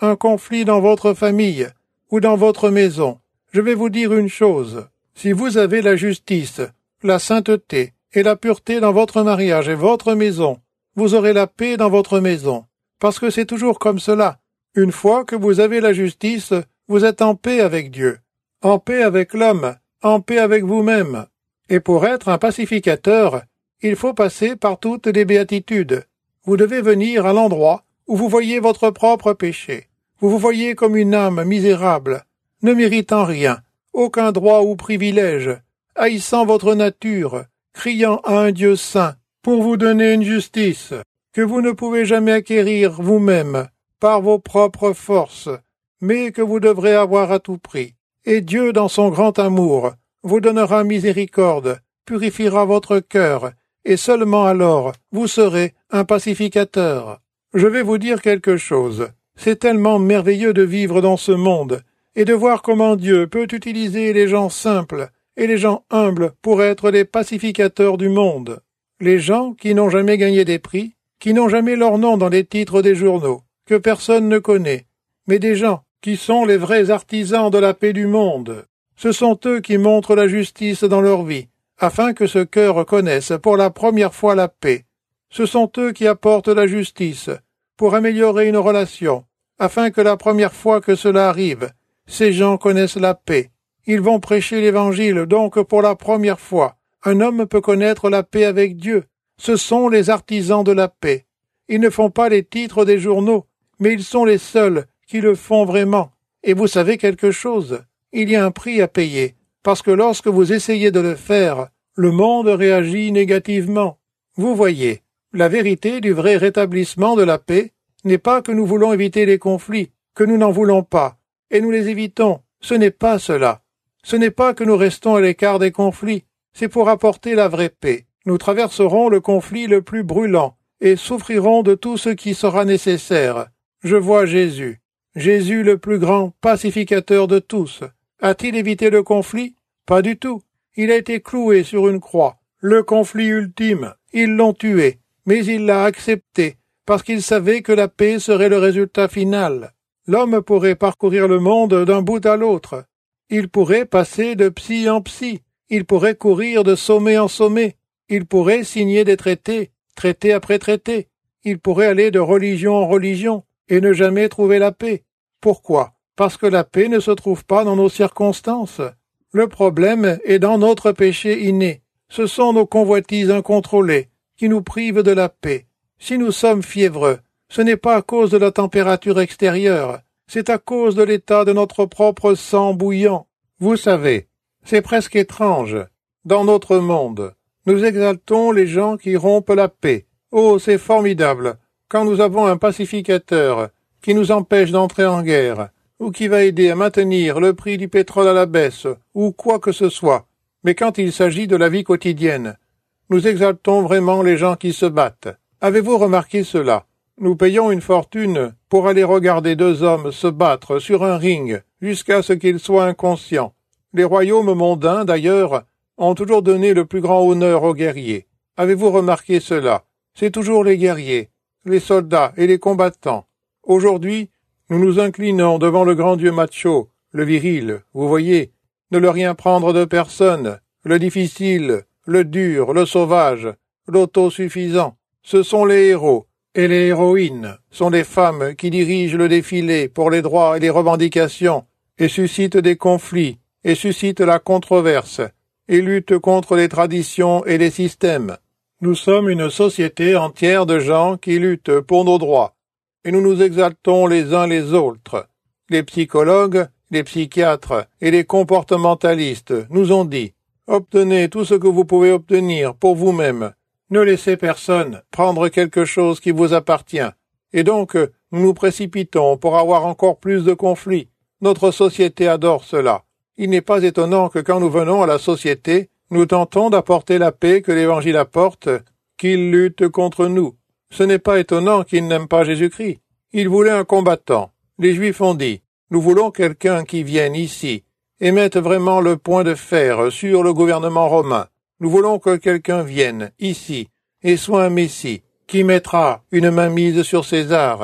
un conflit dans votre famille ou dans votre maison, je vais vous dire une chose. Si vous avez la justice, la sainteté et la pureté dans votre mariage et votre maison, vous aurez la paix dans votre maison. Parce que c'est toujours comme cela. Une fois que vous avez la justice, vous êtes en paix avec Dieu, en paix avec l'homme, en paix avec vous-même. Et pour être un pacificateur, il faut passer par toutes les béatitudes. Vous devez venir à l'endroit où vous voyez votre propre péché. Vous vous voyez comme une âme misérable, ne méritant rien, aucun droit ou privilège, haïssant votre nature, criant à un Dieu saint pour vous donner une justice que vous ne pouvez jamais acquérir vous-même par vos propres forces, mais que vous devrez avoir à tout prix. Et Dieu, dans son grand amour, vous donnera miséricorde, purifiera votre cœur, et seulement alors vous serez un pacificateur. Je vais vous dire quelque chose. C'est tellement merveilleux de vivre dans ce monde, et de voir comment Dieu peut utiliser les gens simples et les gens humbles pour être les pacificateurs du monde. Les gens qui n'ont jamais gagné des prix, qui n'ont jamais leur nom dans les titres des journaux, que personne ne connaît, mais des gens qui sont les vrais artisans de la paix du monde. Ce sont eux qui montrent la justice dans leur vie, afin que ce cœur connaisse pour la première fois la paix. Ce sont eux qui apportent la justice, pour améliorer une relation, afin que la première fois que cela arrive, ces gens connaissent la paix. Ils vont prêcher l'Évangile, donc pour la première fois, un homme peut connaître la paix avec Dieu. Ce sont les artisans de la paix. Ils ne font pas les titres des journaux, mais ils sont les seuls qui le font vraiment. Et vous savez quelque chose? Il y a un prix à payer, parce que lorsque vous essayez de le faire, le monde réagit négativement. Vous voyez, la vérité du vrai rétablissement de la paix n'est pas que nous voulons éviter les conflits, que nous n'en voulons pas, et nous les évitons. Ce n'est pas cela. Ce n'est pas que nous restons à l'écart des conflits, c'est pour apporter la vraie paix. Nous traverserons le conflit le plus brûlant, et souffrirons de tout ce qui sera nécessaire. Je vois Jésus. Jésus le plus grand pacificateur de tous. A-t-il évité le conflit? Pas du tout. Il a été cloué sur une croix. Le conflit ultime. Ils l'ont tué, mais il l'a accepté, parce qu'il savait que la paix serait le résultat final. L'homme pourrait parcourir le monde d'un bout à l'autre. Il pourrait passer de psy en psy. Il pourrait courir de sommet en sommet. Il pourrait signer des traités, traité après traité. Il pourrait aller de religion en religion et ne jamais trouver la paix. Pourquoi? Parce que la paix ne se trouve pas dans nos circonstances. Le problème est dans notre péché inné. Ce sont nos convoitises incontrôlées qui nous privent de la paix. Si nous sommes fiévreux, ce n'est pas à cause de la température extérieure, c'est à cause de l'état de notre propre sang bouillant. Vous savez, c'est presque étrange. Dans notre monde, nous exaltons les gens qui rompent la paix. Oh, c'est formidable, quand nous avons un pacificateur qui nous empêche d'entrer en guerre, ou qui va aider à maintenir le prix du pétrole à la baisse, ou quoi que ce soit. Mais quand il s'agit de la vie quotidienne, nous exaltons vraiment les gens qui se battent. Avez-vous remarqué cela? Nous payons une fortune pour aller regarder deux hommes se battre sur un ring jusqu'à ce qu'ils soient inconscients. Les royaumes mondains, d'ailleurs, ont toujours donné le plus grand honneur aux guerriers. Avez-vous remarqué cela? C'est toujours les guerriers, les soldats et les combattants. Aujourd'hui, nous nous inclinons devant le grand Dieu macho, le viril, vous voyez, ne le rien prendre de personne, le difficile, le dur, le sauvage, l'autosuffisant. Ce sont les héros, et les héroïnes sont les femmes qui dirigent le défilé pour les droits et les revendications, et suscitent des conflits, et suscitent la controverse, et luttent contre les traditions et les systèmes. Nous sommes une société entière de gens qui luttent pour nos droits, et nous nous exaltons les uns les autres. Les psychologues, les psychiatres et les comportementalistes nous ont dit « Obtenez tout ce que vous pouvez obtenir pour vous-même. Ne laissez personne prendre quelque chose qui vous appartient. » Et donc, nous nous précipitons pour avoir encore plus de conflits. Notre société adore cela. Il n'est pas étonnant que quand nous venons à la société, nous tentons d'apporter la paix que l'Évangile apporte, qu'ils luttent contre nous. Ce n'est pas étonnant qu'ils n'aiment pas Jésus-Christ. Ils voulaient un combattant. Les Juifs ont dit, nous voulons quelqu'un qui vienne ici et mette vraiment le point de fer sur le gouvernement romain. Nous voulons que quelqu'un vienne ici et soit un Messie qui mettra une mainmise sur César.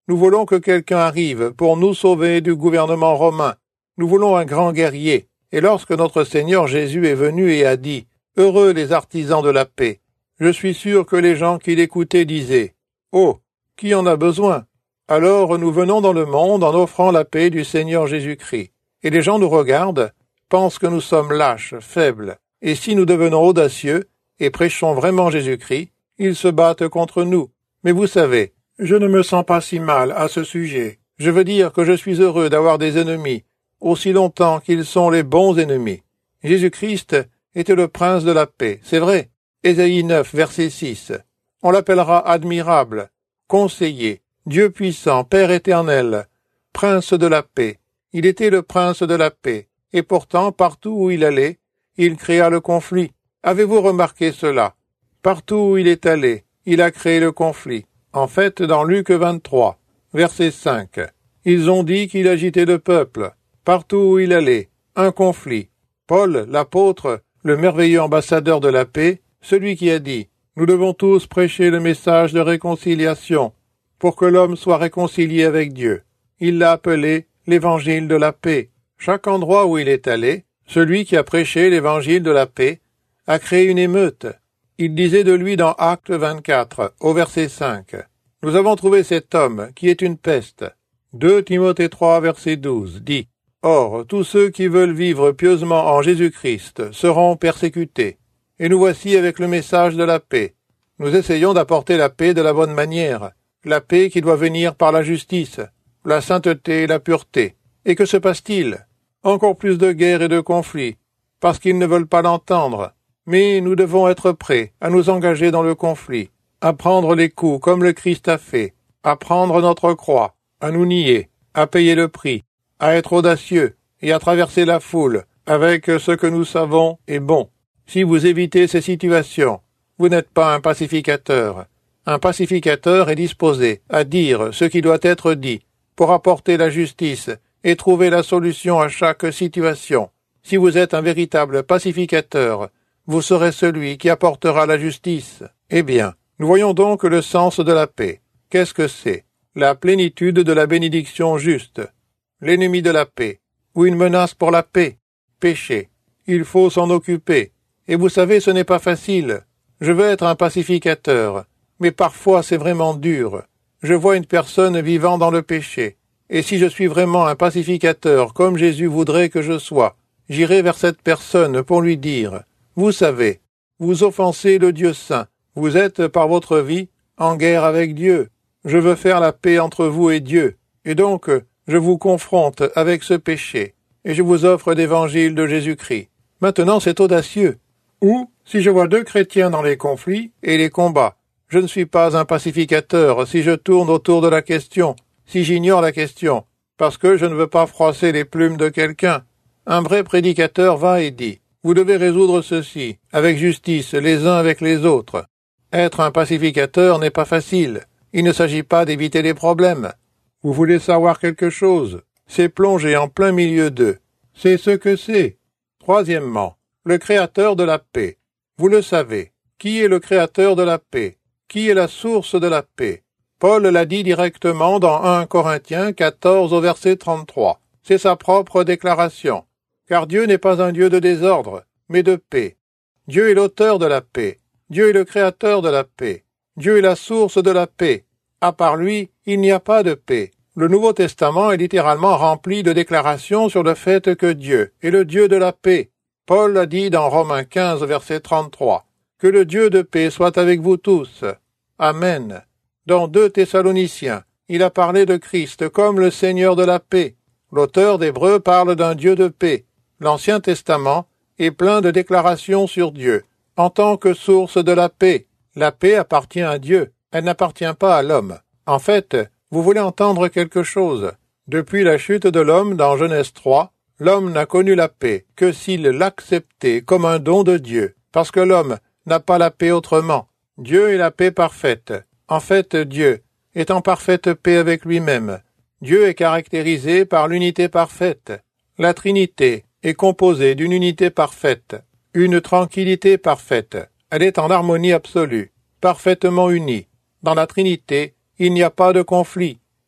Nous voulons que quelqu'un arrive pour nous sauver du gouvernement romain. Nous voulons un grand guerrier. Et lorsque notre Seigneur Jésus est venu et a dit « Heureux les artisans de la paix », je suis sûr que les gens qui l'écoutaient disaient « Oh, qui en a besoin ?» Alors nous venons dans le monde en offrant la paix du Seigneur Jésus-Christ. Et les gens nous regardent, pensent que nous sommes lâches, faibles. Et si nous devenons audacieux et prêchons vraiment Jésus-Christ, ils se battent contre nous. Mais vous savez, je ne me sens pas si mal à ce sujet. Je veux dire que je suis heureux d'avoir des ennemis, aussi longtemps qu'ils sont les bons ennemis. Jésus-Christ était le prince de la paix, c'est vrai. Ésaïe neuf, verset six. On l'appellera admirable, conseiller, Dieu puissant, Père éternel, prince de la paix. Il était le prince de la paix, et pourtant, partout où il allait, il créa le conflit. Avez-vous remarqué cela? Partout où il est allé, il a créé le conflit. En fait, dans Luc vingt-trois, verset cinq, ils ont dit qu'il agitait le peuple. Partout où il allait, un conflit. Paul, l'apôtre, le merveilleux ambassadeur de la paix, celui qui a dit « Nous devons tous prêcher le message de réconciliation pour que l'homme soit réconcilié avec Dieu ». Il l'a appelé l'évangile de la paix. Chaque endroit où il est allé, celui qui a prêché l'évangile de la paix a créé une émeute. Il disait de lui dans Actes vingt-quatre, au verset cinq, « Nous avons trouvé cet homme qui est une peste ». deux Timothée trois, verset douze, dit « Or, tous ceux qui veulent vivre pieusement en Jésus-Christ seront persécutés. Et nous voici avec le message de la paix. Nous essayons d'apporter la paix de la bonne manière, la paix qui doit venir par la justice, la sainteté et la pureté. Et que se passe-t-il? Encore plus de guerres et de conflits, parce qu'ils ne veulent pas l'entendre. Mais nous devons être prêts à nous engager dans le conflit, à prendre les coups comme le Christ a fait, à prendre notre croix, à nous nier, à payer le prix, à être audacieux et à traverser la foule avec ce que nous savons est bon. Si vous évitez ces situations, vous n'êtes pas un pacificateur. Un pacificateur est disposé à dire ce qui doit être dit pour apporter la justice et trouver la solution à chaque situation. Si vous êtes un véritable pacificateur, vous serez celui qui apportera la justice. Eh bien, nous voyons donc le sens de la paix. Qu'est-ce que c'est? La plénitude de la bénédiction juste. L'ennemi de la paix, ou une menace pour la paix, péché. Il faut s'en occuper. Et vous savez, ce n'est pas facile. Je veux être un pacificateur, mais parfois c'est vraiment dur. Je vois une personne vivant dans le péché. Et si je suis vraiment un pacificateur, comme Jésus voudrait que je sois, j'irai vers cette personne pour lui dire « Vous savez, vous offensez le Dieu saint. Vous êtes, par votre vie, en guerre avec Dieu. Je veux faire la paix entre vous et Dieu. Et donc, je vous confronte avec ce péché. Et je vous offre l'évangile de Jésus-Christ. Maintenant, c'est audacieux. Ou, si je vois deux chrétiens dans les conflits et les combats, je ne suis pas un pacificateur si je tourne autour de la question, si j'ignore la question, parce que je ne veux pas froisser les plumes de quelqu'un. Un vrai prédicateur va et dit « Vous devez résoudre ceci, avec justice, les uns avec les autres. » Être un pacificateur n'est pas facile. Il ne s'agit pas d'éviter les problèmes. Vous voulez savoir quelque chose? C'est plonger en plein milieu d'eux. C'est ce que c'est. Troisièmement, le créateur de la paix. Vous le savez. Qui est le créateur de la paix? Qui est la source de la paix? Paul l'a dit directement dans un Corinthiens quatorze au verset trente-trois. C'est sa propre déclaration. Car Dieu n'est pas un Dieu de désordre, mais de paix. Dieu est l'auteur de la paix. Dieu est le créateur de la paix. Dieu est la source de la paix. À part lui, il n'y a pas de paix. Le Nouveau Testament est littéralement rempli de déclarations sur le fait que Dieu est le Dieu de la paix. Paul a dit dans Romains quinze, verset trente-trois, « Que le Dieu de paix soit avec vous tous. » Amen. Dans deux Thessaloniciens, il a parlé de Christ comme le Seigneur de la paix. L'auteur d'Hébreux parle d'un Dieu de paix. L'Ancien Testament est plein de déclarations sur Dieu, en tant que source de la paix. La paix appartient à Dieu, elle n'appartient pas à l'homme. En fait, vous voulez entendre quelque chose. Depuis la chute de l'homme dans Genèse trois, l'homme n'a connu la paix que s'il l'acceptait comme un don de Dieu, parce que l'homme n'a pas la paix autrement. Dieu est la paix parfaite. En fait, Dieu est en parfaite paix avec lui-même. Dieu est caractérisé par l'unité parfaite. La Trinité est composée d'une unité parfaite, une tranquillité parfaite. Elle est en harmonie absolue, parfaitement unie. Dans la Trinité, il n'y a pas de conflit,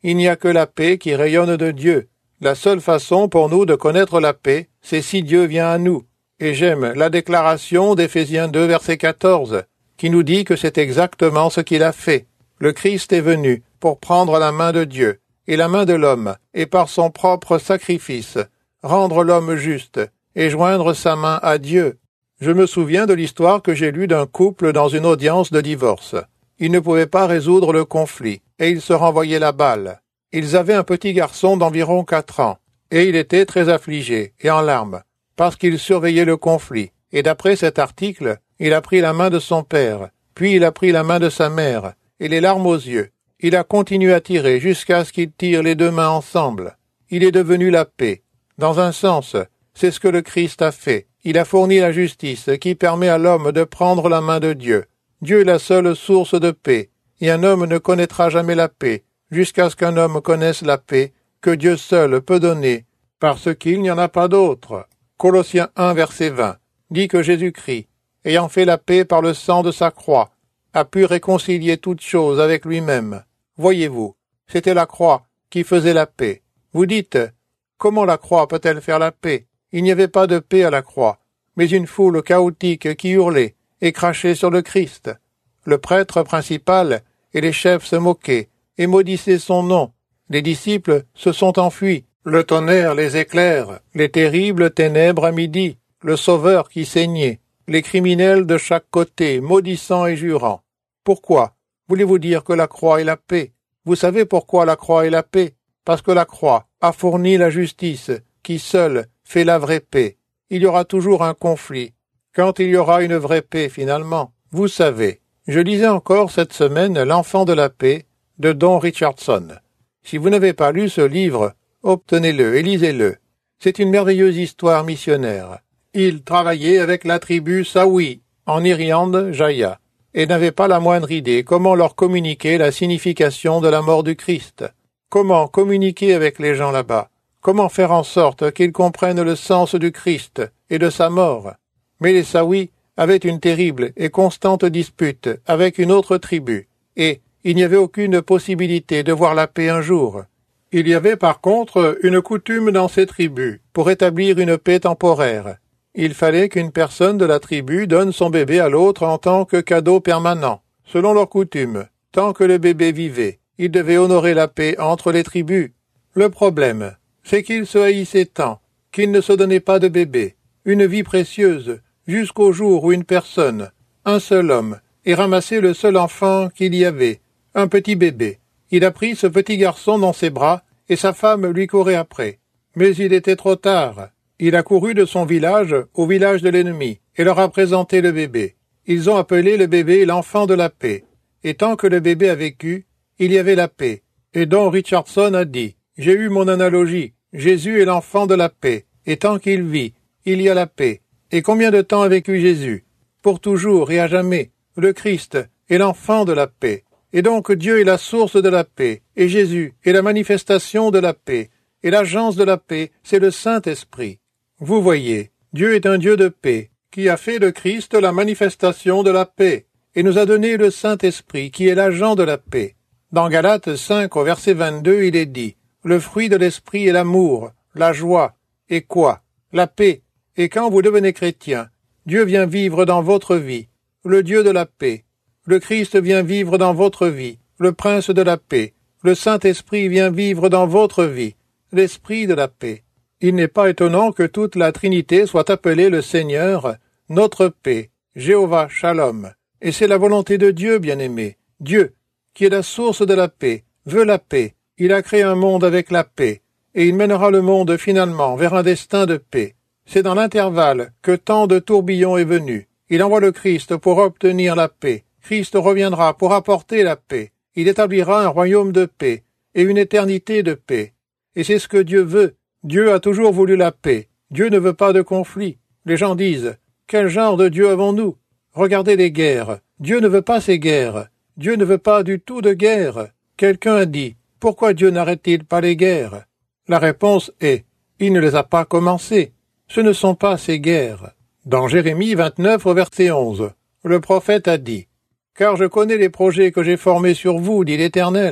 Il n'y a que la paix qui rayonne de Dieu. La seule façon pour nous de connaître la paix, c'est si Dieu vient à nous. Et j'aime la déclaration d'Éphésiens deux, verset quatorze, qui nous dit que c'est exactement ce qu'il a fait. Le Christ est venu pour prendre la main de Dieu et la main de l'homme, et par son propre sacrifice, rendre l'homme juste et joindre sa main à Dieu. Je me souviens de l'histoire que j'ai lue d'un couple dans une audience de divorce. Ils ne pouvaient pas résoudre le conflit, et ils se renvoyaient la balle. Ils avaient un petit garçon d'environ quatre ans, et il était très affligé et en larmes, parce qu'il surveillait le conflit. Et d'après cet article, il a pris la main de son père, puis il a pris la main de sa mère, et les larmes aux yeux. Il a continué à tirer jusqu'à ce qu'il tire les deux mains ensemble. Il est devenu la paix. Dans un sens, c'est ce que le Christ a fait. Il a fourni la justice qui permet à l'homme de prendre la main de Dieu. Dieu est la seule source de paix, et un homme ne connaîtra jamais la paix, jusqu'à ce qu'un homme connaisse la paix que Dieu seul peut donner, parce qu'il n'y en a pas d'autre. Colossiens un, verset vingt, dit que Jésus-Christ, ayant fait la paix par le sang de sa croix, a pu réconcilier toutes choses avec lui-même. Voyez-vous, c'était la croix qui faisait la paix. Vous dites, comment la croix peut-elle faire la paix? Il n'y avait pas de paix à la croix, mais une foule chaotique qui hurlait et crachait sur le Christ. Le prêtre principal et les chefs se moquaient et maudissaient son nom. Les disciples se sont enfuis. Le tonnerre, les éclairs, les terribles ténèbres à midi, le Sauveur qui saignait, les criminels de chaque côté, maudissant et jurant. Pourquoi voulez-vous dire que la croix est la paix? Vous savez pourquoi la croix est la paix? Parce que la croix a fourni la justice, qui seule fait la vraie paix. Il y aura toujours un conflit. Quand il y aura une vraie paix, finalement, vous savez. Je lisais encore cette semaine L'Enfant de la paix de Don Richardson. Si vous n'avez pas lu ce livre, obtenez-le et lisez-le. C'est une merveilleuse histoire missionnaire. Il travaillait avec la tribu Sawi, en Iriande Jaya, et n'avait pas la moindre idée comment leur communiquer la signification de la mort du Christ. Comment communiquer avec les gens là-bas? Comment faire en sorte qu'ils comprennent le sens du Christ et de sa mort? Mais les Sawi avaient une terrible et constante dispute avec une autre tribu, et il n'y avait aucune possibilité de voir la paix un jour. Il y avait par contre une coutume dans ces tribus pour établir une paix temporaire. Il fallait qu'une personne de la tribu donne son bébé à l'autre en tant que cadeau permanent. Selon leur coutume, tant que le bébé vivait, il devait honorer la paix entre les tribus. Le problème, c'est qu'ils se haïssaient tant, qu'ils ne se donnaient pas de bébé, une vie précieuse, jusqu'au jour où une personne, un seul homme, ait ramassé le seul enfant qu'il y avait, un petit bébé. Il a pris ce petit garçon dans ses bras, et sa femme lui courait après. Mais il était trop tard. Il a couru de son village au village de l'ennemi, et leur a présenté le bébé. Ils ont appelé le bébé l'enfant de la paix. Et tant que le bébé a vécu, il y avait la paix. Et Don Richardson a dit, « J'ai eu mon analogie. Jésus est l'enfant de la paix. Et tant qu'il vit, il y a la paix. » Et combien de temps a vécu Jésus? Pour toujours et à jamais. Le Christ est l'enfant de la paix. Et donc Dieu est la source de la paix. Et Jésus est la manifestation de la paix. Et l'agence de la paix, c'est le Saint-Esprit. Vous voyez, Dieu est un Dieu de paix, qui a fait de Christ la manifestation de la paix, et nous a donné le Saint-Esprit, qui est l'agent de la paix. Dans Galates cinq, au verset vingt-deux, il est dit, « Le fruit de l'Esprit est l'amour, la joie, et quoi? La paix. Et quand vous devenez chrétien, Dieu vient vivre dans votre vie, le Dieu de la paix. Le Christ vient vivre dans votre vie, le Prince de la paix. Le Saint-Esprit vient vivre dans votre vie, l'Esprit de la paix. » Il n'est pas étonnant que toute la Trinité soit appelée le Seigneur, notre paix, Jéhovah Shalom. Et c'est la volonté de Dieu, bien-aimé. Dieu, qui est la source de la paix, veut la paix. Il a créé un monde avec la paix, et il mènera le monde finalement vers un destin de paix. C'est dans l'intervalle que tant de tourbillons est venu. Il envoie le Christ pour obtenir la paix. Christ reviendra pour apporter la paix. Il établira un royaume de paix et une éternité de paix. Et c'est ce que Dieu veut. Dieu a toujours voulu la paix. Dieu ne veut pas de conflit. Les gens disent, quel genre de Dieu avons-nous? Regardez les guerres. Dieu ne veut pas ces guerres. Dieu ne veut pas du tout de guerre. Quelqu'un a dit, pourquoi Dieu n'arrête-t-il pas les guerres? La réponse est, il ne les a pas commencées. Ce ne sont pas ces guerres. Dans Jérémie vingt-neuf au verset onze, le prophète a dit, car je connais les projets que j'ai formés sur vous, dit l'Éternel,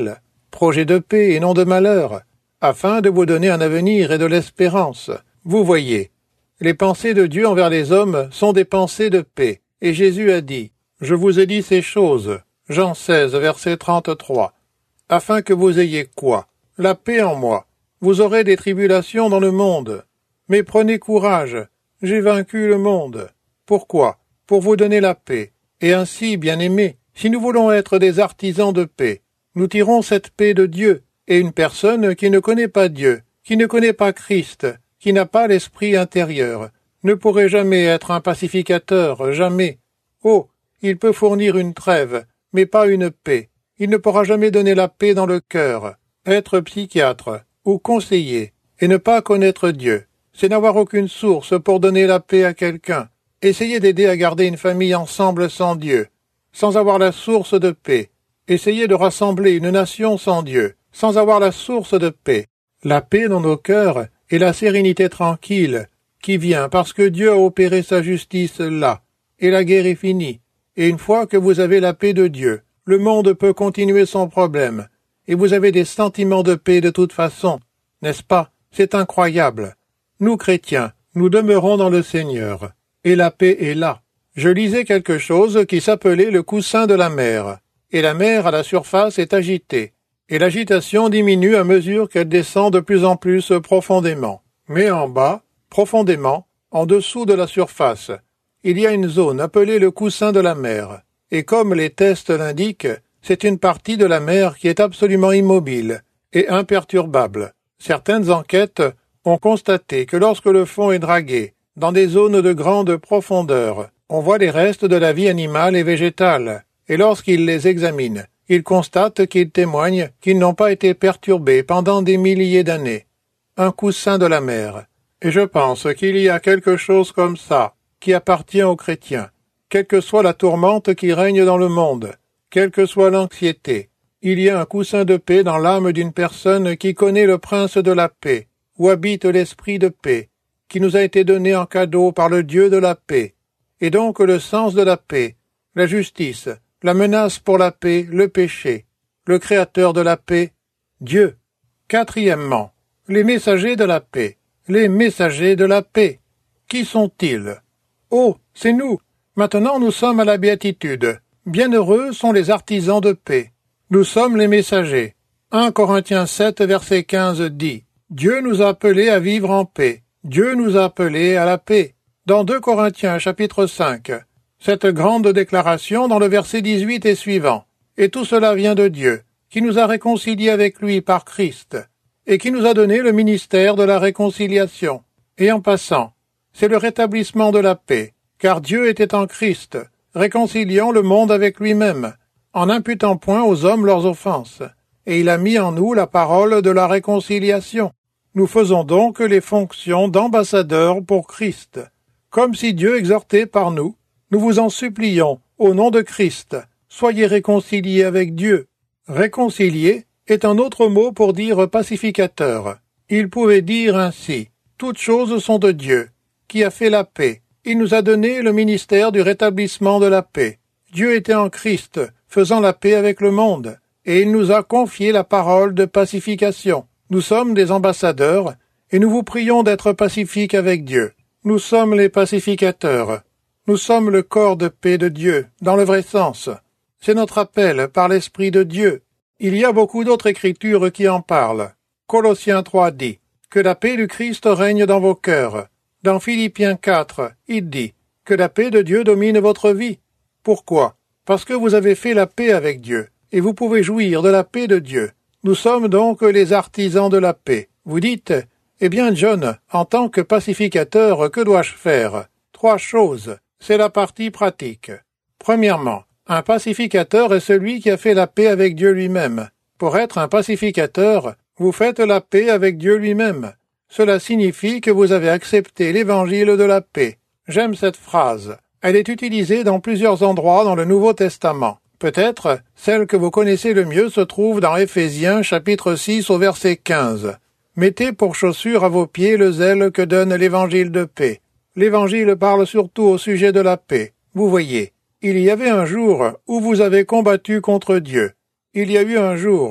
projet de paix et non de malheur, afin de vous donner un avenir et de l'espérance. Vous voyez, les pensées de Dieu envers les hommes sont des pensées de paix, et Jésus a dit, « Je vous ai dit ces choses », Jean seize, verset trente-trois, « afin que vous ayez quoi? La paix en moi. Vous aurez des tribulations dans le monde. Mais prenez courage, j'ai vaincu le monde. » Pourquoi? Pour vous donner la paix. Et ainsi, bien-aimés, si nous voulons être des artisans de paix, nous tirons cette paix de Dieu, et une personne qui ne connaît pas Dieu, qui ne connaît pas Christ, qui n'a pas l'esprit intérieur, ne pourrait jamais être un pacificateur, jamais. Oh, il peut fournir une trêve, mais pas une paix. Il ne pourra jamais donner la paix dans le cœur. Être psychiatre ou conseiller et ne pas connaître Dieu, c'est n'avoir aucune source pour donner la paix à quelqu'un. Essayez d'aider à garder une famille ensemble sans Dieu, sans avoir la source de paix. Essayez de rassembler une nation sans Dieu, sans avoir la source de paix. La paix dans nos cœurs et la sérénité tranquille qui vient parce que Dieu a opéré sa justice là, et la guerre est finie. Et une fois que vous avez la paix de Dieu, le monde peut continuer son problème, et vous avez des sentiments de paix de toute façon, n'est-ce pas? C'est incroyable. Nous, chrétiens, nous demeurons dans le Seigneur, et la paix est là. Je lisais quelque chose qui s'appelait le coussin de la mer, et la mer à la surface est agitée, et l'agitation diminue à mesure qu'elle descend de plus en plus profondément. Mais en bas, profondément, en dessous de la surface, il y a une zone appelée le coussin de la mer, et comme les tests l'indiquent, c'est une partie de la mer qui est absolument immobile et imperturbable. Certaines enquêtes ont constaté que lorsque le fond est dragué, dans des zones de grande profondeur, on voit les restes de la vie animale et végétale, et lorsqu'ils les examinent, ils constatent qu'ils témoignent qu'ils n'ont pas été perturbés pendant des milliers d'années. Un coussin de la mer. Et je pense qu'il y a quelque chose comme ça, qui appartient aux chrétiens. Quelle que soit la tourmente qui règne dans le monde, quelle que soit l'anxiété, il y a un coussin de paix dans l'âme d'une personne qui connaît le prince de la paix, où habite l'esprit de paix, qui nous a été donné en cadeau par le Dieu de la paix, et donc le sens de la paix, la justice, la menace pour la paix, le péché, le créateur de la paix, Dieu. Quatrièmement, les messagers de la paix, les messagers de la paix. Qui sont-ils? Oh, c'est nous. Maintenant nous sommes à la béatitude. Bienheureux sont les artisans de paix. Nous sommes les messagers. un Corinthiens sept, verset quinze dit « Dieu nous a appelés à vivre en paix. Dieu nous a appelés à la paix. » Dans deux Corinthiens chapitre cinq, cette grande déclaration dans le verset dix-huit et suivant. Et tout cela vient de Dieu, qui nous a réconciliés avec lui par Christ, et qui nous a donné le ministère de la réconciliation. Et en passant, c'est le rétablissement de la paix, car Dieu était en Christ, réconciliant le monde avec lui-même, en n'imputant point aux hommes leurs offenses, et il a mis en nous la parole de la réconciliation. Nous faisons donc les fonctions d'ambassadeurs pour Christ. Comme si Dieu exhortait par nous, nous vous en supplions, au nom de Christ, soyez réconciliés avec Dieu. Réconcilier est un autre mot pour dire pacificateur. Il pouvait dire ainsi, toutes choses sont de Dieu, qui a fait la paix. Il nous a donné le ministère du rétablissement de la paix. Dieu était en Christ, faisant la paix avec le monde, et il nous a confié la parole de pacification. Nous sommes des ambassadeurs, et nous vous prions d'être pacifiques avec Dieu. Nous sommes les pacificateurs. Nous sommes le corps de paix de Dieu, dans le vrai sens. C'est notre appel par l'Esprit de Dieu. Il y a beaucoup d'autres écritures qui en parlent. Colossiens trois dit « Que la paix du Christ règne dans vos cœurs ». Dans Philippiens quatre, il dit « Que la paix de Dieu domine votre vie ». Pourquoi? Parce que vous avez fait la paix avec Dieu, et vous pouvez jouir de la paix de Dieu. Nous sommes donc les artisans de la paix. Vous dites « Eh bien, John, en tant que pacificateur, que dois-je faire ?» Trois choses. C'est la partie pratique. Premièrement, un pacificateur est celui qui a fait la paix avec Dieu lui-même. Pour être un pacificateur, vous faites la paix avec Dieu lui-même. Cela signifie que vous avez accepté l'évangile de la paix. J'aime cette phrase. Elle est utilisée dans plusieurs endroits dans le Nouveau Testament. Peut-être, celle que vous connaissez le mieux se trouve dans Éphésiens chapitre six au verset quinze. Mettez pour chaussure à vos pieds le zèle que donne l'évangile de paix. L'Évangile parle surtout au sujet de la paix. Vous voyez, il y avait un jour où vous avez combattu contre Dieu. Il y a eu un jour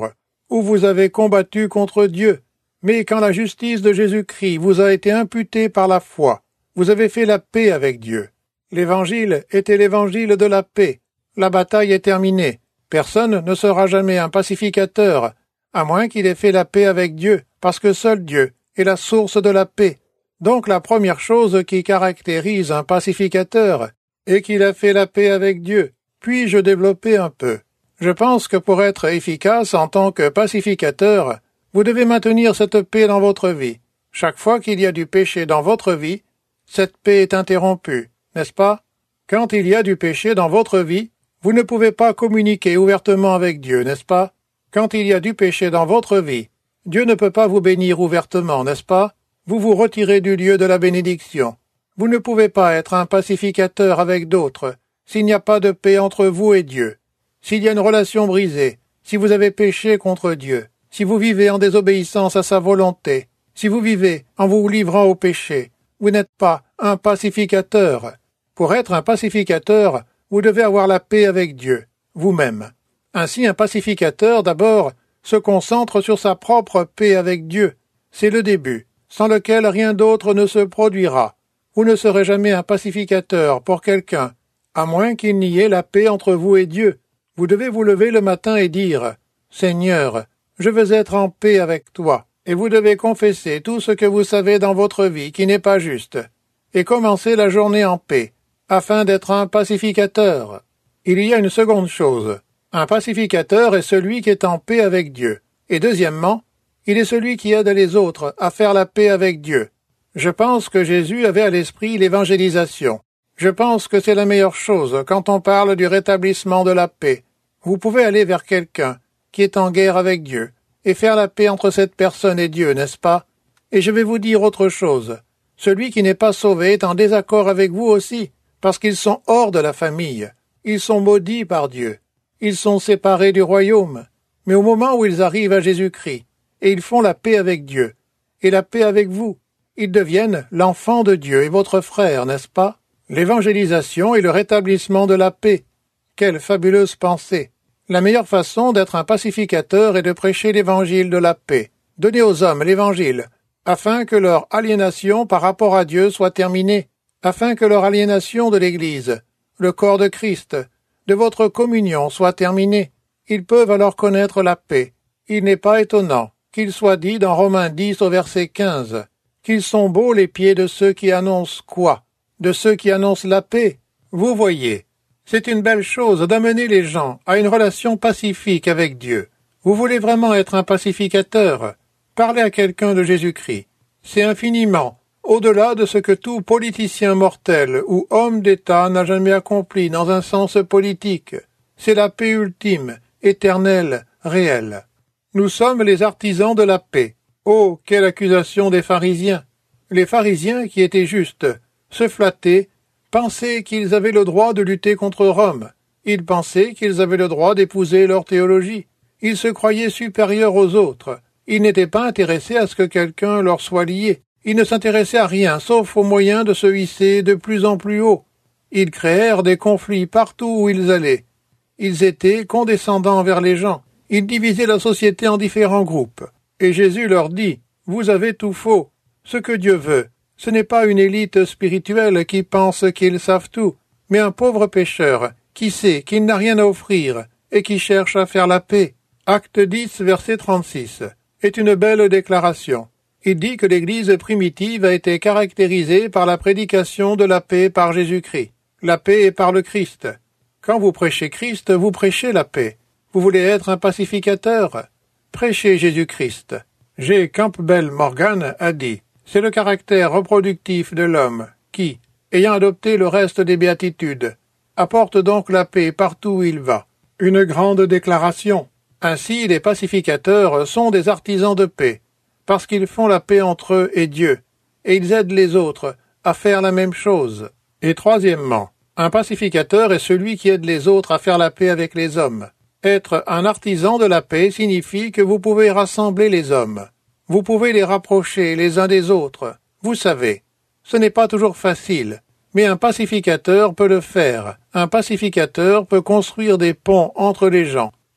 où vous avez combattu contre Dieu. Mais quand la justice de Jésus-Christ vous a été imputée par la foi, vous avez fait la paix avec Dieu. L'Évangile était l'évangile de la paix. La bataille est terminée. Personne ne sera jamais un pacificateur, à moins qu'il ait fait la paix avec Dieu, parce que seul Dieu est la source de la paix. Donc la première chose qui caractérise un pacificateur est qu'il a fait la paix avec Dieu. Puis-je développer un peu? Je pense que pour être efficace en tant que pacificateur, vous devez maintenir cette paix dans votre vie. Chaque fois qu'il y a du péché dans votre vie, cette paix est interrompue, n'est-ce pas? Quand il y a du péché dans votre vie, vous ne pouvez pas communiquer ouvertement avec Dieu, n'est-ce pas? Quand il y a du péché dans votre vie, Dieu ne peut pas vous bénir ouvertement, n'est-ce pas? Vous vous retirez du lieu de la bénédiction. Vous ne pouvez pas être un pacificateur avec d'autres s'il n'y a pas de paix entre vous et Dieu. S'il y a une relation brisée, si vous avez péché contre Dieu, si vous vivez en désobéissance à sa volonté, si vous vivez en vous livrant au péché, vous n'êtes pas un pacificateur. Pour être un pacificateur, vous devez avoir la paix avec Dieu, vous-même. Ainsi, un pacificateur, d'abord, se concentre sur sa propre paix avec Dieu. C'est le début, sans lequel rien d'autre ne se produira. Vous ne serez jamais un pacificateur pour quelqu'un, à moins qu'il n'y ait la paix entre vous et Dieu. Vous devez vous lever le matin et dire « Seigneur, je veux être en paix avec toi ». Et vous devez confesser tout ce que vous savez dans votre vie qui n'est pas juste, et commencer la journée en paix, afin d'être un pacificateur. Il y a une seconde chose. Un pacificateur est celui qui est en paix avec Dieu. Et deuxièmement, il est celui qui aide les autres à faire la paix avec Dieu. Je pense que Jésus avait à l'esprit l'évangélisation. Je pense que c'est la meilleure chose quand on parle du rétablissement de la paix. Vous pouvez aller vers quelqu'un qui est en guerre avec Dieu et faire la paix entre cette personne et Dieu, n'est-ce pas? Et je vais vous dire autre chose. Celui qui n'est pas sauvé est en désaccord avec vous aussi, parce qu'ils sont hors de la famille. Ils sont maudits par Dieu. Ils sont séparés du royaume. Mais au moment où ils arrivent à Jésus-Christ, et ils font la paix avec Dieu, et la paix avec vous, ils deviennent l'enfant de Dieu et votre frère, n'est-ce pas? L'évangélisation et le rétablissement de la paix. Quelle fabuleuse pensée! La meilleure façon d'être un pacificateur est de prêcher l'évangile de la paix. Donnez aux hommes l'évangile, afin que leur aliénation par rapport à Dieu soit terminée, afin que leur aliénation de l'Église, le corps de Christ, de votre communion soit terminée. Ils peuvent alors connaître la paix. Il n'est pas étonnant qu'il soit dit dans Romains dix au verset quinze, qu'ils sont beaux les pieds de ceux qui annoncent quoi? De ceux qui annoncent la paix. Vous voyez, c'est une belle chose d'amener les gens à une relation pacifique avec Dieu. Vous voulez vraiment être un pacificateur? Parlez à quelqu'un de Jésus-Christ. C'est infiniment au-delà de ce que tout politicien mortel ou homme d'État n'a jamais accompli dans un sens politique. C'est la paix ultime, éternelle, réelle. Nous sommes les artisans de la paix. Oh, quelle accusation des pharisiens! Les pharisiens qui étaient justes, se flattaient, pensaient qu'ils avaient le droit de lutter contre Rome. Ils pensaient qu'ils avaient le droit d'épouser leur théologie. Ils se croyaient supérieurs aux autres. Ils n'étaient pas intéressés à ce que quelqu'un leur soit lié. Ils ne s'intéressaient à rien, sauf aux moyens de se hisser de plus en plus haut. Ils créèrent des conflits partout où ils allaient. Ils étaient condescendants envers les gens. Ils divisaient la société en différents groupes. Et Jésus leur dit, « Vous avez tout faux. Ce que Dieu veut, ce n'est pas une élite spirituelle qui pense qu'ils savent tout, mais un pauvre pécheur qui sait qu'il n'a rien à offrir et qui cherche à faire la paix. » Acte dix, verset trente-six, est une belle déclaration. Il dit que l'Église primitive a été caractérisée par la prédication de la paix par Jésus-Christ. La paix est par le Christ. Quand vous prêchez Christ, vous prêchez la paix. Vous voulez être un pacificateur? Prêchez Jésus-Christ. G. Campbell Morgan a dit, c'est le caractère reproductif de l'homme qui, ayant adopté le reste des béatitudes, apporte donc la paix partout où il va. Une grande déclaration. Ainsi, les pacificateurs sont des artisans de paix, parce qu'ils font la paix entre eux et Dieu, et ils aident les autres à faire la même chose. Et troisièmement, un pacificateur est celui qui aide les autres à faire la paix avec les hommes. Être un artisan de la paix signifie que vous pouvez rassembler les hommes. Vous pouvez les rapprocher les uns des autres. Vous savez, ce n'est pas toujours facile, mais un pacificateur peut le faire. Un pacificateur peut construire des ponts entre les gens.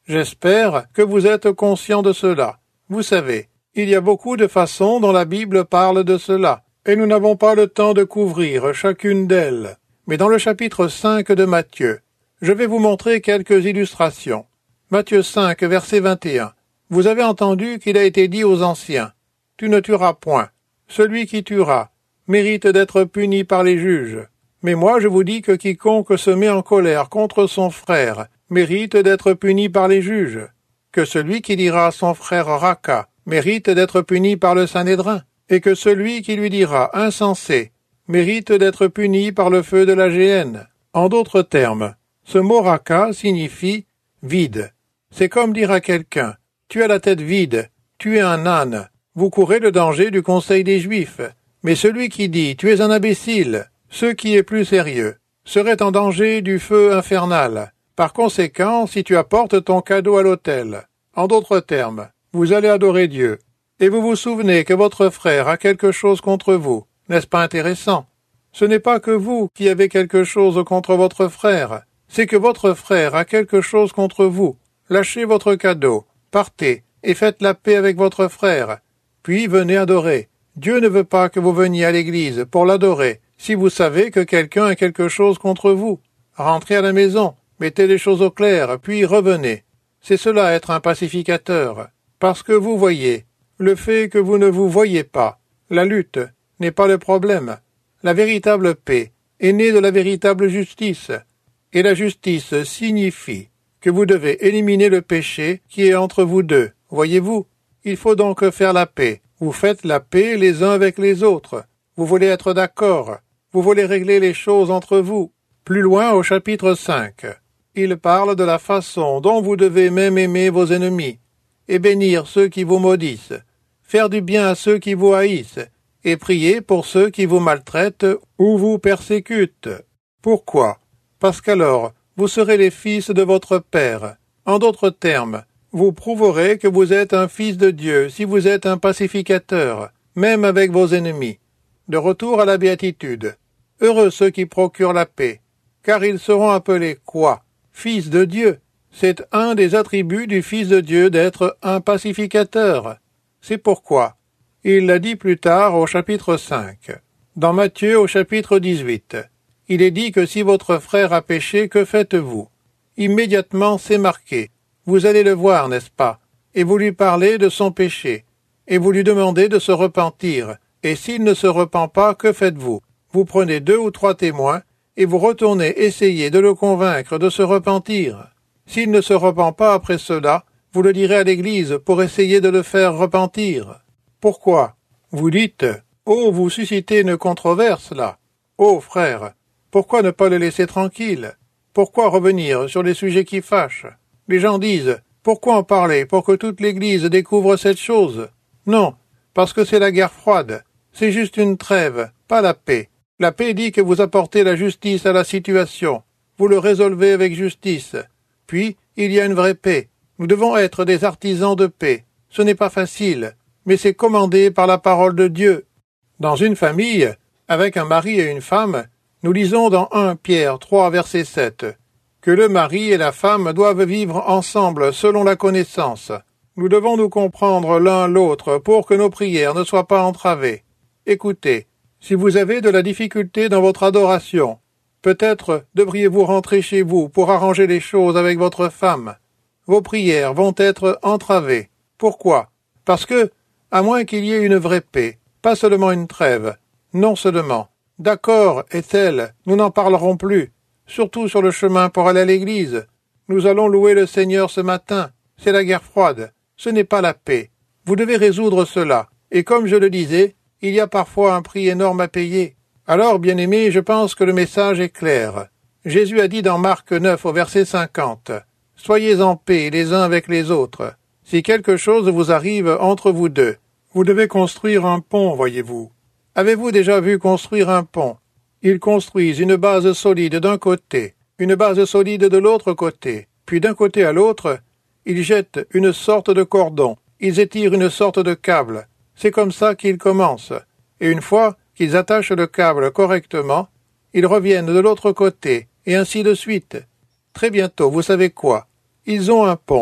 J'espère que vous êtes conscient de cela. Vous savez, il y a beaucoup de façons dont la Bible parle de cela, et nous n'avons pas le temps de couvrir chacune d'elles. Mais dans le chapitre cinq de Matthieu, je vais vous montrer quelques illustrations. Matthieu cinq, verset vingt et un. Vous avez entendu qu'il a été dit aux anciens, « Tu ne tueras point. Celui qui tuera mérite d'être puni par les juges. Mais moi je vous dis que quiconque se met en colère contre son frère mérite d'être puni par les juges. Que celui qui dira à son frère Raka mérite d'être puni par le Sanhédrin, et que celui qui lui dira insensé mérite d'être puni par le feu de la géhenne. » En d'autres termes, ce mot Raka signifie vide. C'est comme dire à quelqu'un, tu as la tête vide, tu es un âne, vous courez le danger du conseil des Juifs. Mais celui qui dit, tu es un imbécile, ce qui est plus sérieux, serait en danger du feu infernal. Par conséquent, si tu apportes ton cadeau à l'autel, en d'autres termes, vous allez adorer Dieu, et vous vous souvenez que votre frère a quelque chose contre vous, n'est-ce pas intéressant? Ce n'est pas que vous qui avez quelque chose contre votre frère, c'est que votre frère a quelque chose contre vous. Lâchez votre cadeau, partez, et faites la paix avec votre frère, puis venez adorer. Dieu ne veut pas que vous veniez à l'église pour l'adorer, si vous savez que quelqu'un a quelque chose contre vous. Rentrez à la maison, mettez les choses au clair, puis revenez. C'est cela être un pacificateur, parce que vous voyez, le fait que vous ne vous voyez pas, la lutte, n'est pas le problème. La véritable paix est née de la véritable justice, et la justice signifie que vous devez éliminer le péché qui est entre vous deux. Voyez-vous, il faut donc faire la paix. Vous faites la paix les uns avec les autres. Vous voulez être d'accord. Vous voulez régler les choses entre vous. Plus loin au chapitre cinq, il parle de la façon dont vous devez même aimer vos ennemis, et bénir ceux qui vous maudissent, faire du bien à ceux qui vous haïssent, et prier pour ceux qui vous maltraitent ou vous persécutent. Pourquoi? Parce qu'alors, vous serez les fils de votre Père. En d'autres termes, vous prouverez que vous êtes un fils de Dieu si vous êtes un pacificateur, même avec vos ennemis. De retour à la béatitude. Heureux ceux qui procurent la paix, car ils seront appelés quoi? Fils de Dieu. C'est un des attributs du Fils de Dieu d'être un pacificateur. C'est pourquoi il l'a dit plus tard au chapitre cinq. Dans Matthieu au chapitre dix-huit, il est dit que si votre frère a péché, que faites-vous? Immédiatement c'est marqué. Vous allez le voir, n'est-ce pas? Et vous lui parlez de son péché, et vous lui demandez de se repentir. Et s'il ne se repent pas, que faites-vous? Vous prenez deux ou trois témoins, et vous retournez essayer de le convaincre de se repentir. S'il ne se repent pas après cela, vous le direz à l'Église pour essayer de le faire repentir. Pourquoi? Vous dites, « Oh, vous suscitez une controverse là. Oh, frère, pourquoi ne pas le laisser tranquille? Pourquoi revenir sur les sujets qui fâchent? Les gens disent, pourquoi en parler pour que toute l'Église découvre cette chose? Non, parce que c'est la guerre froide. C'est juste une trêve, pas la paix. La paix dit que vous apportez la justice à la situation. Vous le résolvez avec justice. Puis, il y a une vraie paix. Nous devons être des artisans de paix. Ce n'est pas facile, mais c'est commandé par la parole de Dieu. Dans une famille, avec un mari et une femme, nous lisons dans premier Pierre trois, verset sept, que le mari et la femme doivent vivre ensemble selon la connaissance. Nous devons nous comprendre l'un l'autre pour que nos prières ne soient pas entravées. Écoutez, si vous avez de la difficulté dans votre adoration, peut-être devriez-vous rentrer chez vous pour arranger les choses avec votre femme. Vos prières vont être entravées. Pourquoi? Parce que, à moins qu'il y ait une vraie paix, pas seulement une trêve, non seulement. D'accord, est-elle, nous n'en parlerons plus, surtout sur le chemin pour aller à l'église. Nous allons louer le Seigneur ce matin. C'est la guerre froide. Ce n'est pas la paix. Vous devez résoudre cela. Et comme je le disais, il y a parfois un prix énorme à payer. Alors, bien-aimés, je pense que le message est clair. Jésus a dit dans Marc neuf au verset cinquante, « Soyez en paix les uns avec les autres. Si quelque chose vous arrive entre vous deux, vous devez construire un pont, voyez-vous. Avez-vous déjà vu construire un pont? Ils construisent une base solide d'un côté, une base solide de l'autre côté, puis d'un côté à l'autre, ils jettent une sorte de cordon, ils étirent une sorte de câble. C'est comme ça qu'ils commencent. Et une fois qu'ils attachent le câble correctement, ils reviennent de l'autre côté, et ainsi de suite. Très bientôt, vous savez quoi? Ils ont un pont.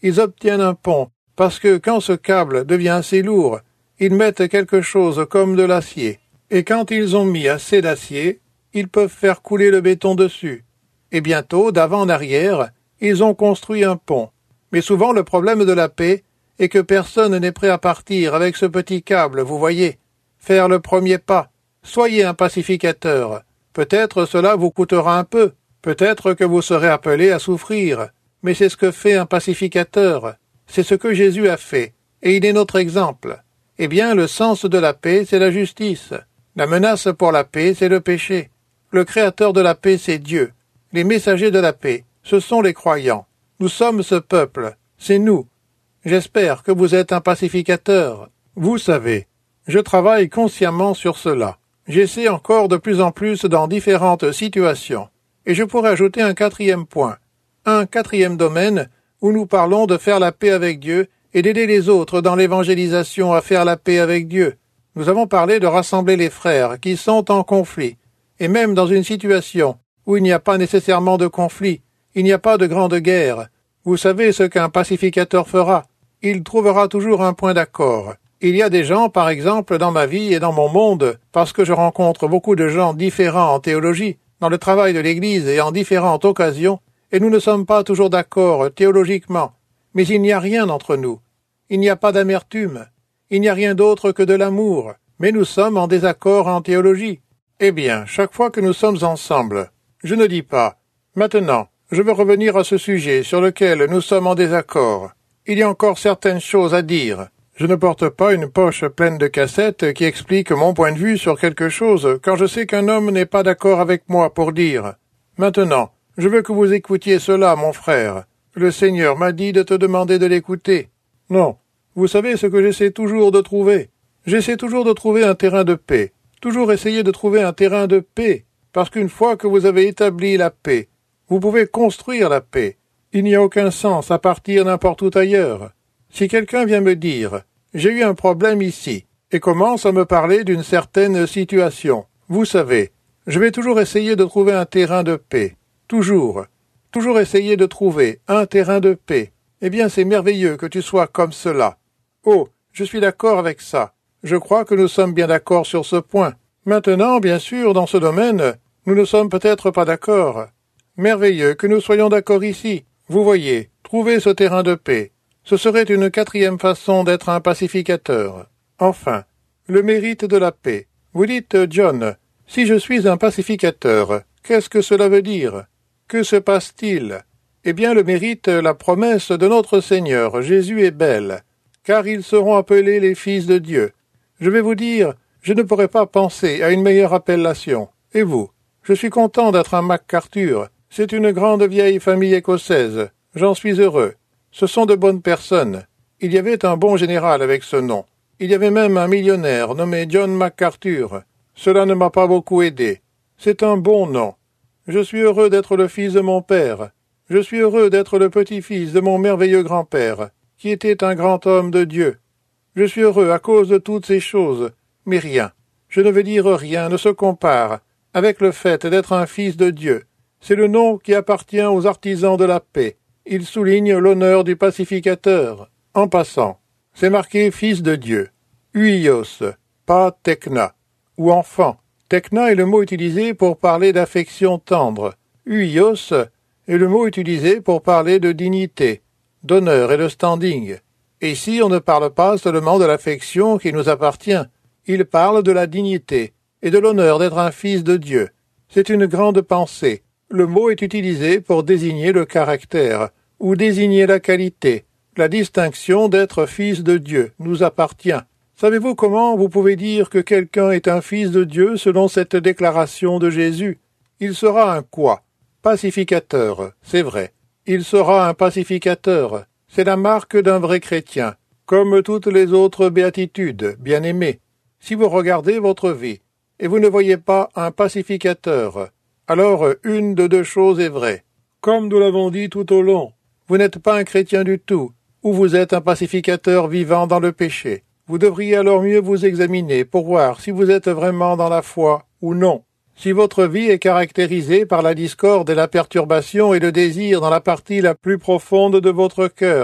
Ils obtiennent un pont, parce que quand ce câble devient assez lourd, ils mettent quelque chose comme de l'acier. Et quand ils ont mis assez d'acier, ils peuvent faire couler le béton dessus. Et bientôt, d'avant en arrière, ils ont construit un pont. Mais souvent le problème de la paix est que personne n'est prêt à partir avec ce petit câble, vous voyez. Faire le premier pas. Soyez un pacificateur. Peut-être cela vous coûtera un peu. Peut-être que vous serez appelé à souffrir. Mais c'est ce que fait un pacificateur. C'est ce que Jésus a fait. Et il est notre exemple. Eh bien, le sens de la paix, c'est la justice. La menace pour la paix, c'est le péché. Le créateur de la paix, c'est Dieu. Les messagers de la paix, ce sont les croyants. Nous sommes ce peuple. C'est nous. J'espère que vous êtes un pacificateur. Vous savez, je travaille consciemment sur cela. J'essaie encore de plus en plus dans différentes situations. Et je pourrais ajouter un quatrième point. Un quatrième domaine où nous parlons de faire la paix avec Dieu et d'aider les autres dans l'évangélisation à faire la paix avec Dieu. Nous avons parlé de rassembler les frères qui sont en conflit. Et même dans une situation où il n'y a pas nécessairement de conflit, il n'y a pas de grande guerre. Vous savez ce qu'un pacificateur fera. Il trouvera toujours un point d'accord. Il y a des gens, par exemple, dans ma vie et dans mon monde, parce que je rencontre beaucoup de gens différents en théologie, dans le travail de l'Église et en différentes occasions, et nous ne sommes pas toujours d'accord théologiquement. Mais il n'y a rien entre nous. Il n'y a pas d'amertume. Il n'y a rien d'autre que de l'amour. Mais nous sommes en désaccord en théologie. Eh bien, chaque fois que nous sommes ensemble, je ne dis pas « Maintenant, je veux revenir à ce sujet sur lequel nous sommes en désaccord. Il y a encore certaines choses à dire. » Je ne porte pas une poche pleine de cassettes qui expliquent mon point de vue sur quelque chose quand je sais qu'un homme n'est pas d'accord avec moi pour dire « Maintenant, je veux que vous écoutiez cela, mon frère. Le Seigneur m'a dit de te demander de l'écouter. » Non, vous savez ce que j'essaie toujours de trouver. J'essaie toujours de trouver un terrain de paix. Toujours essayer de trouver un terrain de paix. Parce qu'une fois que vous avez établi la paix, vous pouvez construire la paix. Il n'y a aucun sens à partir n'importe où ailleurs. Si quelqu'un vient me dire « J'ai eu un problème ici » et commence à me parler d'une certaine situation, vous savez, je vais toujours essayer de trouver un terrain de paix. Toujours. Toujours essayer de trouver un terrain de paix. Eh bien, c'est merveilleux que tu sois comme cela. Oh, je suis d'accord avec ça. Je crois que nous sommes bien d'accord sur ce point. Maintenant, bien sûr, dans ce domaine, nous ne sommes peut-être pas d'accord. Merveilleux que nous soyons d'accord ici. Vous voyez, trouver ce terrain de paix. Ce serait une quatrième façon d'être un pacificateur. Enfin, le mérite de la paix. Vous dites, John, si je suis un pacificateur, qu'est-ce que cela veut dire? Que se passe-t-il? Eh bien, le mérite, la promesse de notre Seigneur, Jésus est belle, car ils seront appelés les fils de Dieu. Je vais vous dire, je ne pourrais pas penser à une meilleure appellation. Et vous? Je suis content d'être un MacArthur. C'est une grande vieille famille écossaise. J'en suis heureux. Ce sont de bonnes personnes. Il y avait un bon général avec ce nom. Il y avait même un millionnaire nommé John MacArthur. Cela ne m'a pas beaucoup aidé. C'est un bon nom. Je suis heureux d'être le fils de mon père. Je suis heureux d'être le petit-fils de mon merveilleux grand-père, qui était un grand homme de Dieu. Je suis heureux à cause de toutes ces choses, mais rien, je ne veux dire rien, ne se compare avec le fait d'être un fils de Dieu. C'est le nom qui appartient aux artisans de la paix. Il souligne l'honneur du pacificateur. En passant, c'est marqué fils de Dieu. Huios, pas tekna, ou enfant. Tekna est le mot utilisé pour parler d'affection tendre. Huios est le mot utilisé pour parler de dignité, d'honneur et de standing. Et ici, on ne parle pas seulement de l'affection qui nous appartient. Il parle de la dignité et de l'honneur d'être un fils de Dieu. C'est une grande pensée. Le mot est utilisé pour désigner le caractère, ou désigner la qualité. La distinction d'être fils de Dieu nous appartient. Savez-vous comment vous pouvez dire que quelqu'un est un fils de Dieu selon cette déclaration de Jésus? Il sera un quoi? Pacificateur, c'est vrai. Il sera un pacificateur. C'est la marque d'un vrai chrétien, comme toutes les autres béatitudes, bien-aimés. Si vous regardez votre vie, et vous ne voyez pas un pacificateur, alors une de deux choses est vraie. Comme nous l'avons dit tout au long, vous n'êtes pas un chrétien du tout, ou vous êtes un pacificateur vivant dans le péché. Vous devriez alors mieux vous examiner pour voir si vous êtes vraiment dans la foi ou non. Si votre vie est caractérisée par la discorde et la perturbation et le désir dans la partie la plus profonde de votre cœur,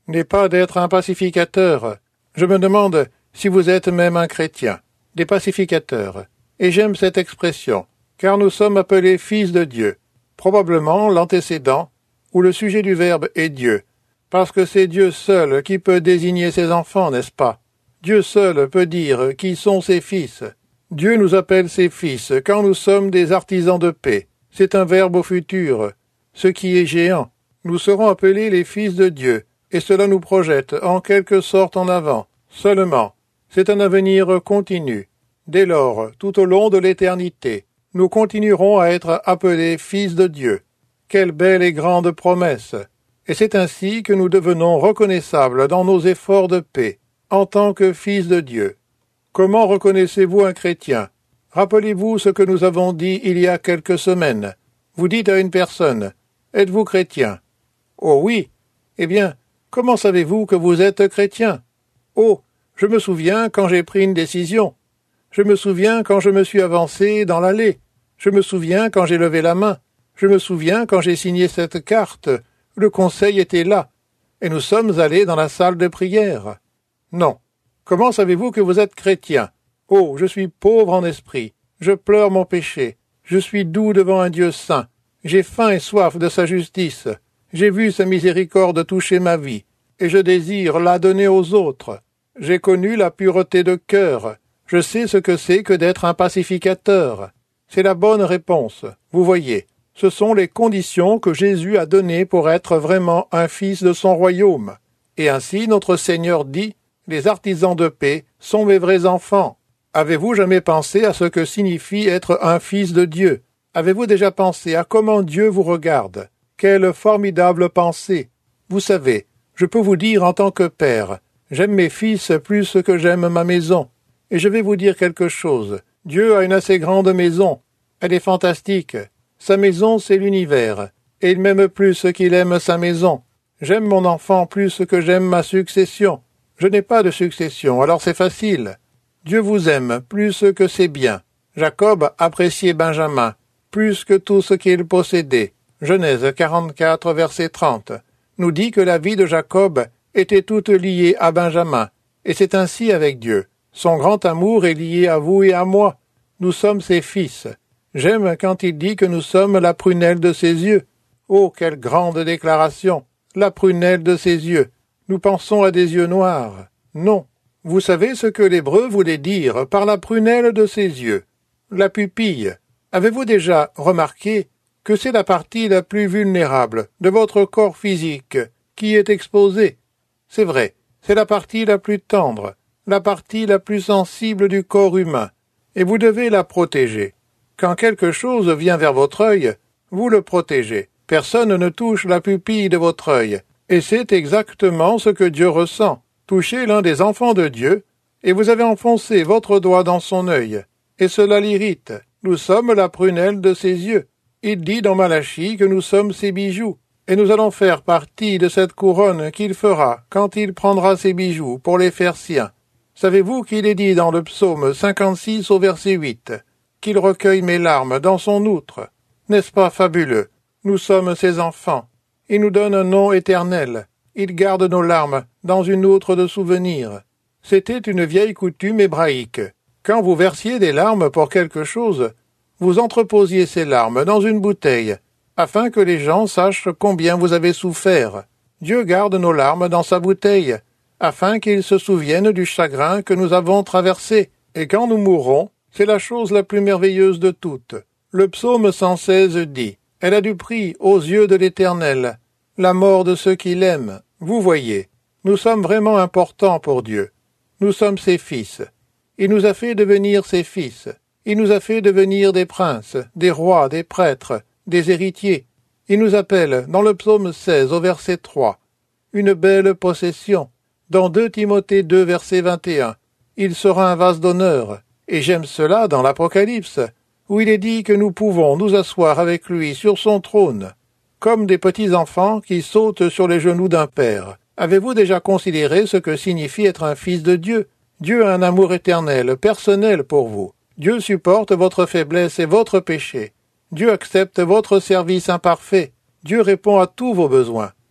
n'est pas d'être un pacificateur. Je me demande si vous êtes même un chrétien. Des pacificateurs. Et j'aime cette expression, car nous sommes appelés fils de Dieu. Probablement l'antécédent, ou le sujet du verbe est Dieu, parce que c'est Dieu seul qui peut désigner ses enfants, n'est-ce pas? Dieu seul peut dire qui sont ses fils. Dieu nous appelle ses fils quand nous sommes des artisans de paix. C'est un verbe au futur, ce qui est géant. Nous serons appelés les fils de Dieu, et cela nous projette en quelque sorte en avant. Seulement, c'est un avenir continu. Dès lors, tout au long de l'éternité, nous continuerons à être appelés fils de Dieu. Quelle belle et grande promesse! Et c'est ainsi que nous devenons reconnaissables dans nos efforts de paix, en tant que fils de Dieu. Comment reconnaissez-vous un chrétien? Rappelez-vous ce que nous avons dit il y a quelques semaines. Vous dites à une personne, « Êtes-vous chrétien ?» « Oh oui. Eh bien, comment savez-vous que vous êtes chrétien? Oh, je me souviens quand j'ai pris une décision. Je me souviens quand je me suis avancé dans l'allée. Je me souviens quand j'ai levé la main. Je me souviens quand j'ai signé cette carte. Le conseil était là. Et nous sommes allés dans la salle de prière. Non. Comment savez-vous que vous êtes chrétien? Oh, je suis pauvre en esprit. Je pleure mon péché. Je suis doux devant un Dieu saint. J'ai faim et soif de sa justice. J'ai vu sa miséricorde toucher ma vie, et je désire la donner aux autres. J'ai connu la pureté de cœur. Je sais ce que c'est que d'être un pacificateur. C'est la bonne réponse. Vous voyez, ce sont les conditions que Jésus a données pour être vraiment un fils de son royaume. Et ainsi notre Seigneur dit, « Les artisans de paix sont mes vrais enfants. » Avez-vous jamais pensé à ce que signifie être un fils de Dieu? Avez-vous déjà pensé à comment Dieu vous regarde? Quelle formidable pensée! Vous savez, je peux vous dire en tant que père, j'aime mes fils plus que j'aime ma maison. Et je vais vous dire quelque chose. Dieu a une assez grande maison. Elle est fantastique. Sa maison, c'est l'univers. Et il m'aime plus qu'il aime sa maison. J'aime mon enfant plus que j'aime ma succession. Je n'ai pas de succession, alors c'est facile. Dieu vous aime plus que ses biens. Jacob appréciait Benjamin plus que tout ce qu'il possédait. Genèse quarante-quatre, verset trente, nous dit que la vie de Jacob était toute liée à Benjamin, et c'est ainsi avec Dieu. Son grand amour est lié à vous et à moi. Nous sommes ses fils. J'aime quand il dit que nous sommes la prunelle de ses yeux. Oh, quelle grande déclaration! La prunelle de ses yeux. Nous pensons à des yeux noirs. Non. Vous savez ce que l'hébreu voulait dire par la prunelle de ses yeux? La pupille. Avez-vous déjà remarqué que c'est la partie la plus vulnérable de votre corps physique qui est exposée? C'est vrai, c'est la partie la plus tendre, la partie la plus sensible du corps humain, et vous devez la protéger. Quand quelque chose vient vers votre œil, vous le protégez. Personne ne touche la pupille de votre œil, et c'est exactement ce que Dieu ressent. Touchez l'un des enfants de Dieu, et vous avez enfoncé votre doigt dans son œil, et cela l'irrite. Nous sommes la prunelle de ses yeux. Il dit dans Malachie que nous sommes ses bijoux, et nous allons faire partie de cette couronne qu'il fera quand il prendra ses bijoux pour les faire siens. Savez-vous qu'il est dit dans le psaume cinquante-six au verset huit, qu'il recueille mes larmes dans son outre? N'est-ce pas fabuleux? Nous sommes ses enfants. Il nous donne un nom éternel. Il garde nos larmes dans une outre de souvenirs. C'était une vieille coutume hébraïque. Quand vous versiez des larmes pour quelque chose, vous entreposiez ces larmes dans une bouteille, afin que les gens sachent combien vous avez souffert. Dieu garde nos larmes dans sa bouteille, afin qu'ils se souviennent du chagrin que nous avons traversé. Et quand nous mourrons, c'est la chose la plus merveilleuse de toutes. Le psaume cent seize dit, « Elle a du prix aux yeux de l'Éternel, la mort de ceux qui l'aiment. » Vous voyez, nous sommes vraiment importants pour Dieu. Nous sommes ses fils. Il nous a fait devenir ses fils. Il nous a fait devenir des princes, des rois, des prêtres, des héritiers. Il nous appelle, dans le psaume seize au verset trois, une belle possession. Dans deux Timothée deux verset vingt et un, il sera un vase d'honneur. Et j'aime cela dans l'Apocalypse, où il est dit que nous pouvons nous asseoir avec lui sur son trône, comme des petits-enfants qui sautent sur les genoux d'un père. Avez-vous déjà considéré ce que signifie être un fils de Dieu? Dieu a un amour éternel, personnel pour vous. Dieu supporte votre faiblesse et votre péché. Dieu accepte votre service imparfait. Dieu répond à tous vos besoins.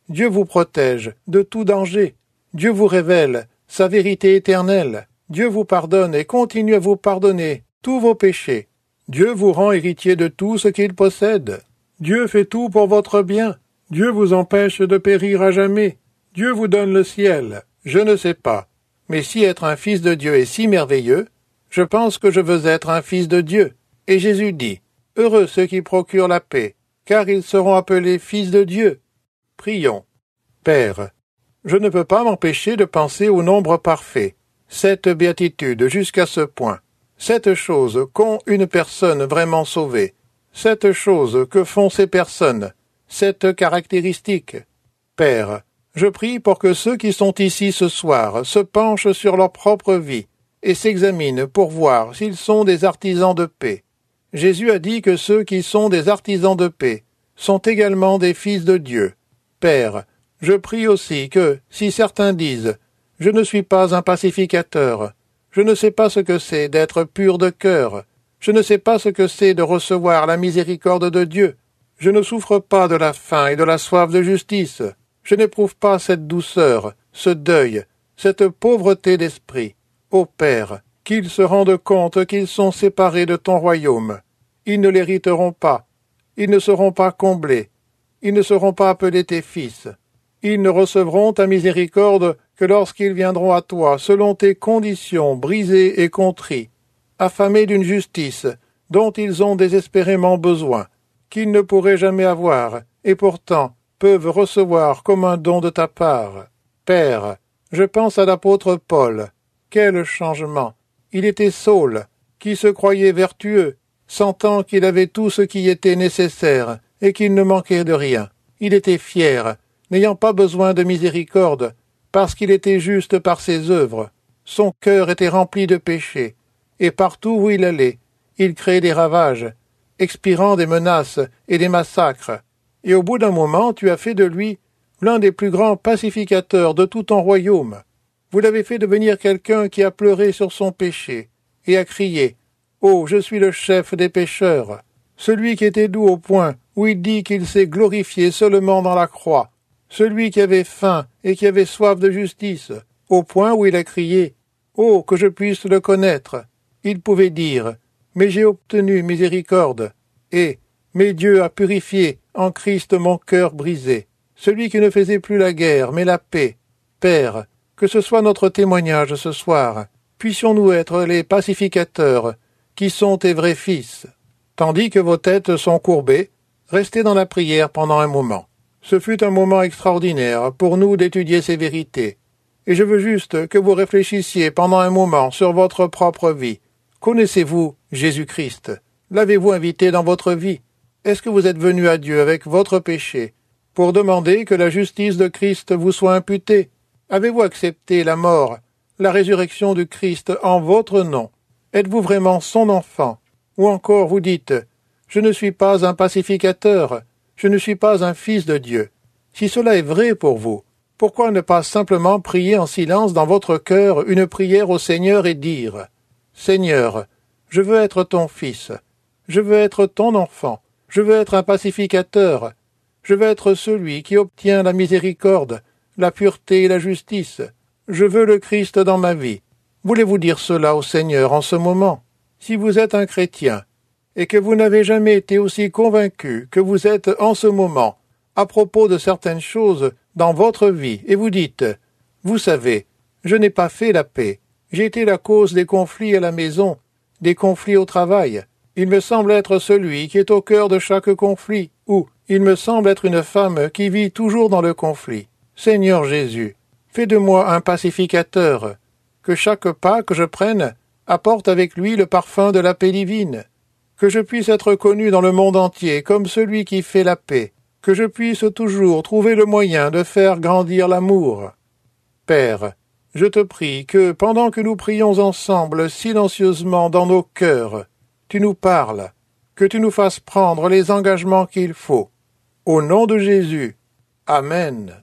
Dieu vous protège de tout danger. Dieu vous révèle sa vérité éternelle. Dieu vous pardonne et continue à vous pardonner tous vos péchés. Dieu vous rend héritier de tout ce qu'il possède. Dieu fait tout pour votre bien. Dieu vous empêche de périr à jamais. Dieu vous donne le ciel. Je ne sais pas. Mais si être un fils de Dieu est si merveilleux, je pense que je veux être un fils de Dieu. Et Jésus dit, « Heureux ceux qui procurent la paix, car ils seront appelés fils de Dieu. » Prions. Père, je ne peux pas m'empêcher de penser au nombre parfait, cette béatitude jusqu'à ce point, cette chose qu'ont une personne vraiment sauvée, cette chose que font ces personnes, cette caractéristique. Père, je prie pour que ceux qui sont ici ce soir se penchent sur leur propre vie et s'examinent pour voir s'ils sont des artisans de paix. Jésus a dit que ceux qui sont des artisans de paix sont également des fils de Dieu. Père, je prie aussi que, si certains disent « Je ne suis pas un pacificateur, je ne sais pas ce que c'est d'être pur de cœur, je ne sais pas ce que c'est de recevoir la miséricorde de Dieu, je ne souffre pas de la faim et de la soif de justice, je n'éprouve pas cette douceur, ce deuil, cette pauvreté d'esprit. Ô Père, qu'ils se rendent compte qu'ils sont séparés de ton royaume. Ils ne l'hériteront pas, ils ne seront pas comblés, ils ne seront pas appelés tes fils. Ils ne recevront ta miséricorde que lorsqu'ils viendront à toi selon tes conditions brisés et contrits, affamés d'une justice dont ils ont désespérément besoin, qu'ils ne pourraient jamais avoir, et pourtant peuvent recevoir comme un don de ta part. Père, je pense à l'apôtre Paul. Quel changement! Il était Saul, qui se croyait vertueux, sentant qu'il avait tout ce qui était nécessaire et qu'il ne manquait de rien. Il était fier, n'ayant pas besoin de miséricorde, parce qu'il était juste par ses œuvres. Son cœur était rempli de péchés, et partout où il allait, il créait des ravages, expirant des menaces et des massacres. Et au bout d'un moment, tu as fait de lui l'un des plus grands pacificateurs de tout ton royaume. Vous l'avez fait devenir quelqu'un qui a pleuré sur son péché, et a crié « Oh, je suis le chef des pécheurs !» Celui qui était doux au point où il dit qu'il s'est glorifié seulement dans la croix, celui qui avait faim et qui avait soif de justice, au point où il a crié « Oh, que je puisse le connaître !» Il pouvait dire « Mais j'ai obtenu miséricorde » et « Mais Dieu a purifié en Christ mon cœur brisé », celui qui ne faisait plus la guerre, mais la paix. Père, que ce soit notre témoignage ce soir, puissions-nous être les pacificateurs qui sont tes vrais fils. Tandis que vos têtes sont courbées, restez dans la prière pendant un moment. Ce fut un moment extraordinaire pour nous d'étudier ces vérités, et je veux juste que vous réfléchissiez pendant un moment sur votre propre vie. Connaissez-vous Jésus-Christ? L'avez-vous invité dans votre vie? Est-ce que vous êtes venu à Dieu avec votre péché pour demander que la justice de Christ vous soit imputée? Avez-vous accepté la mort, la résurrection du Christ en votre nom? Êtes-vous vraiment son enfant? Ou encore vous dites « Je ne suis pas un pacificateur, je ne suis pas un fils de Dieu ». Si cela est vrai pour vous, pourquoi ne pas simplement prier en silence dans votre cœur une prière au Seigneur et dire « Seigneur, je veux être ton fils, je veux être ton enfant, je veux être un pacificateur, je veux être celui qui obtient la miséricorde, la pureté et la justice. Je veux le Christ dans ma vie. » Voulez-vous dire cela au Seigneur en ce moment? Si vous êtes un chrétien, et que vous n'avez jamais été aussi convaincu que vous êtes en ce moment, à propos de certaines choses dans votre vie, et vous dites « Vous savez, je n'ai pas fait la paix, j'ai été la cause des conflits à la maison, des conflits au travail. Il me semble être celui qui est au cœur de chaque conflit, ou il me semble être une femme qui vit toujours dans le conflit. Seigneur Jésus, fais de moi un pacificateur, que chaque pas que je prenne apporte avec lui le parfum de la paix divine, que je puisse être connu dans le monde entier comme celui qui fait la paix, que je puisse toujours trouver le moyen de faire grandir l'amour. Père, je te prie que, pendant que nous prions ensemble silencieusement dans nos cœurs, tu nous parles, que tu nous fasses prendre les engagements qu'il faut. Au nom de Jésus. Amen.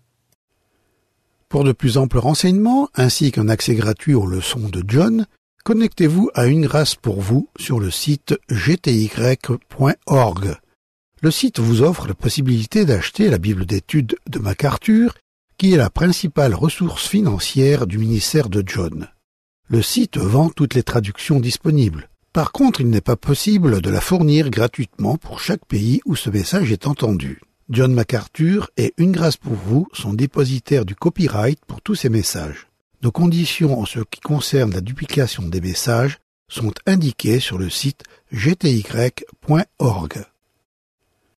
Pour de plus amples renseignements, ainsi qu'un accès gratuit aux leçons de John, connectez-vous à Une grâce pour vous sur le site g t y point org. Le site vous offre la possibilité d'acheter la Bible d'études de MacArthur, qui est la principale ressource financière du ministère de John. Le site vend toutes les traductions disponibles. Par contre, il n'est pas possible de la fournir gratuitement pour chaque pays où ce message est entendu. John MacArthur et Une grâce pour vous sont dépositaires du copyright pour tous ces messages. Nos conditions en ce qui concerne la duplication des messages sont indiquées sur le site g t y point org.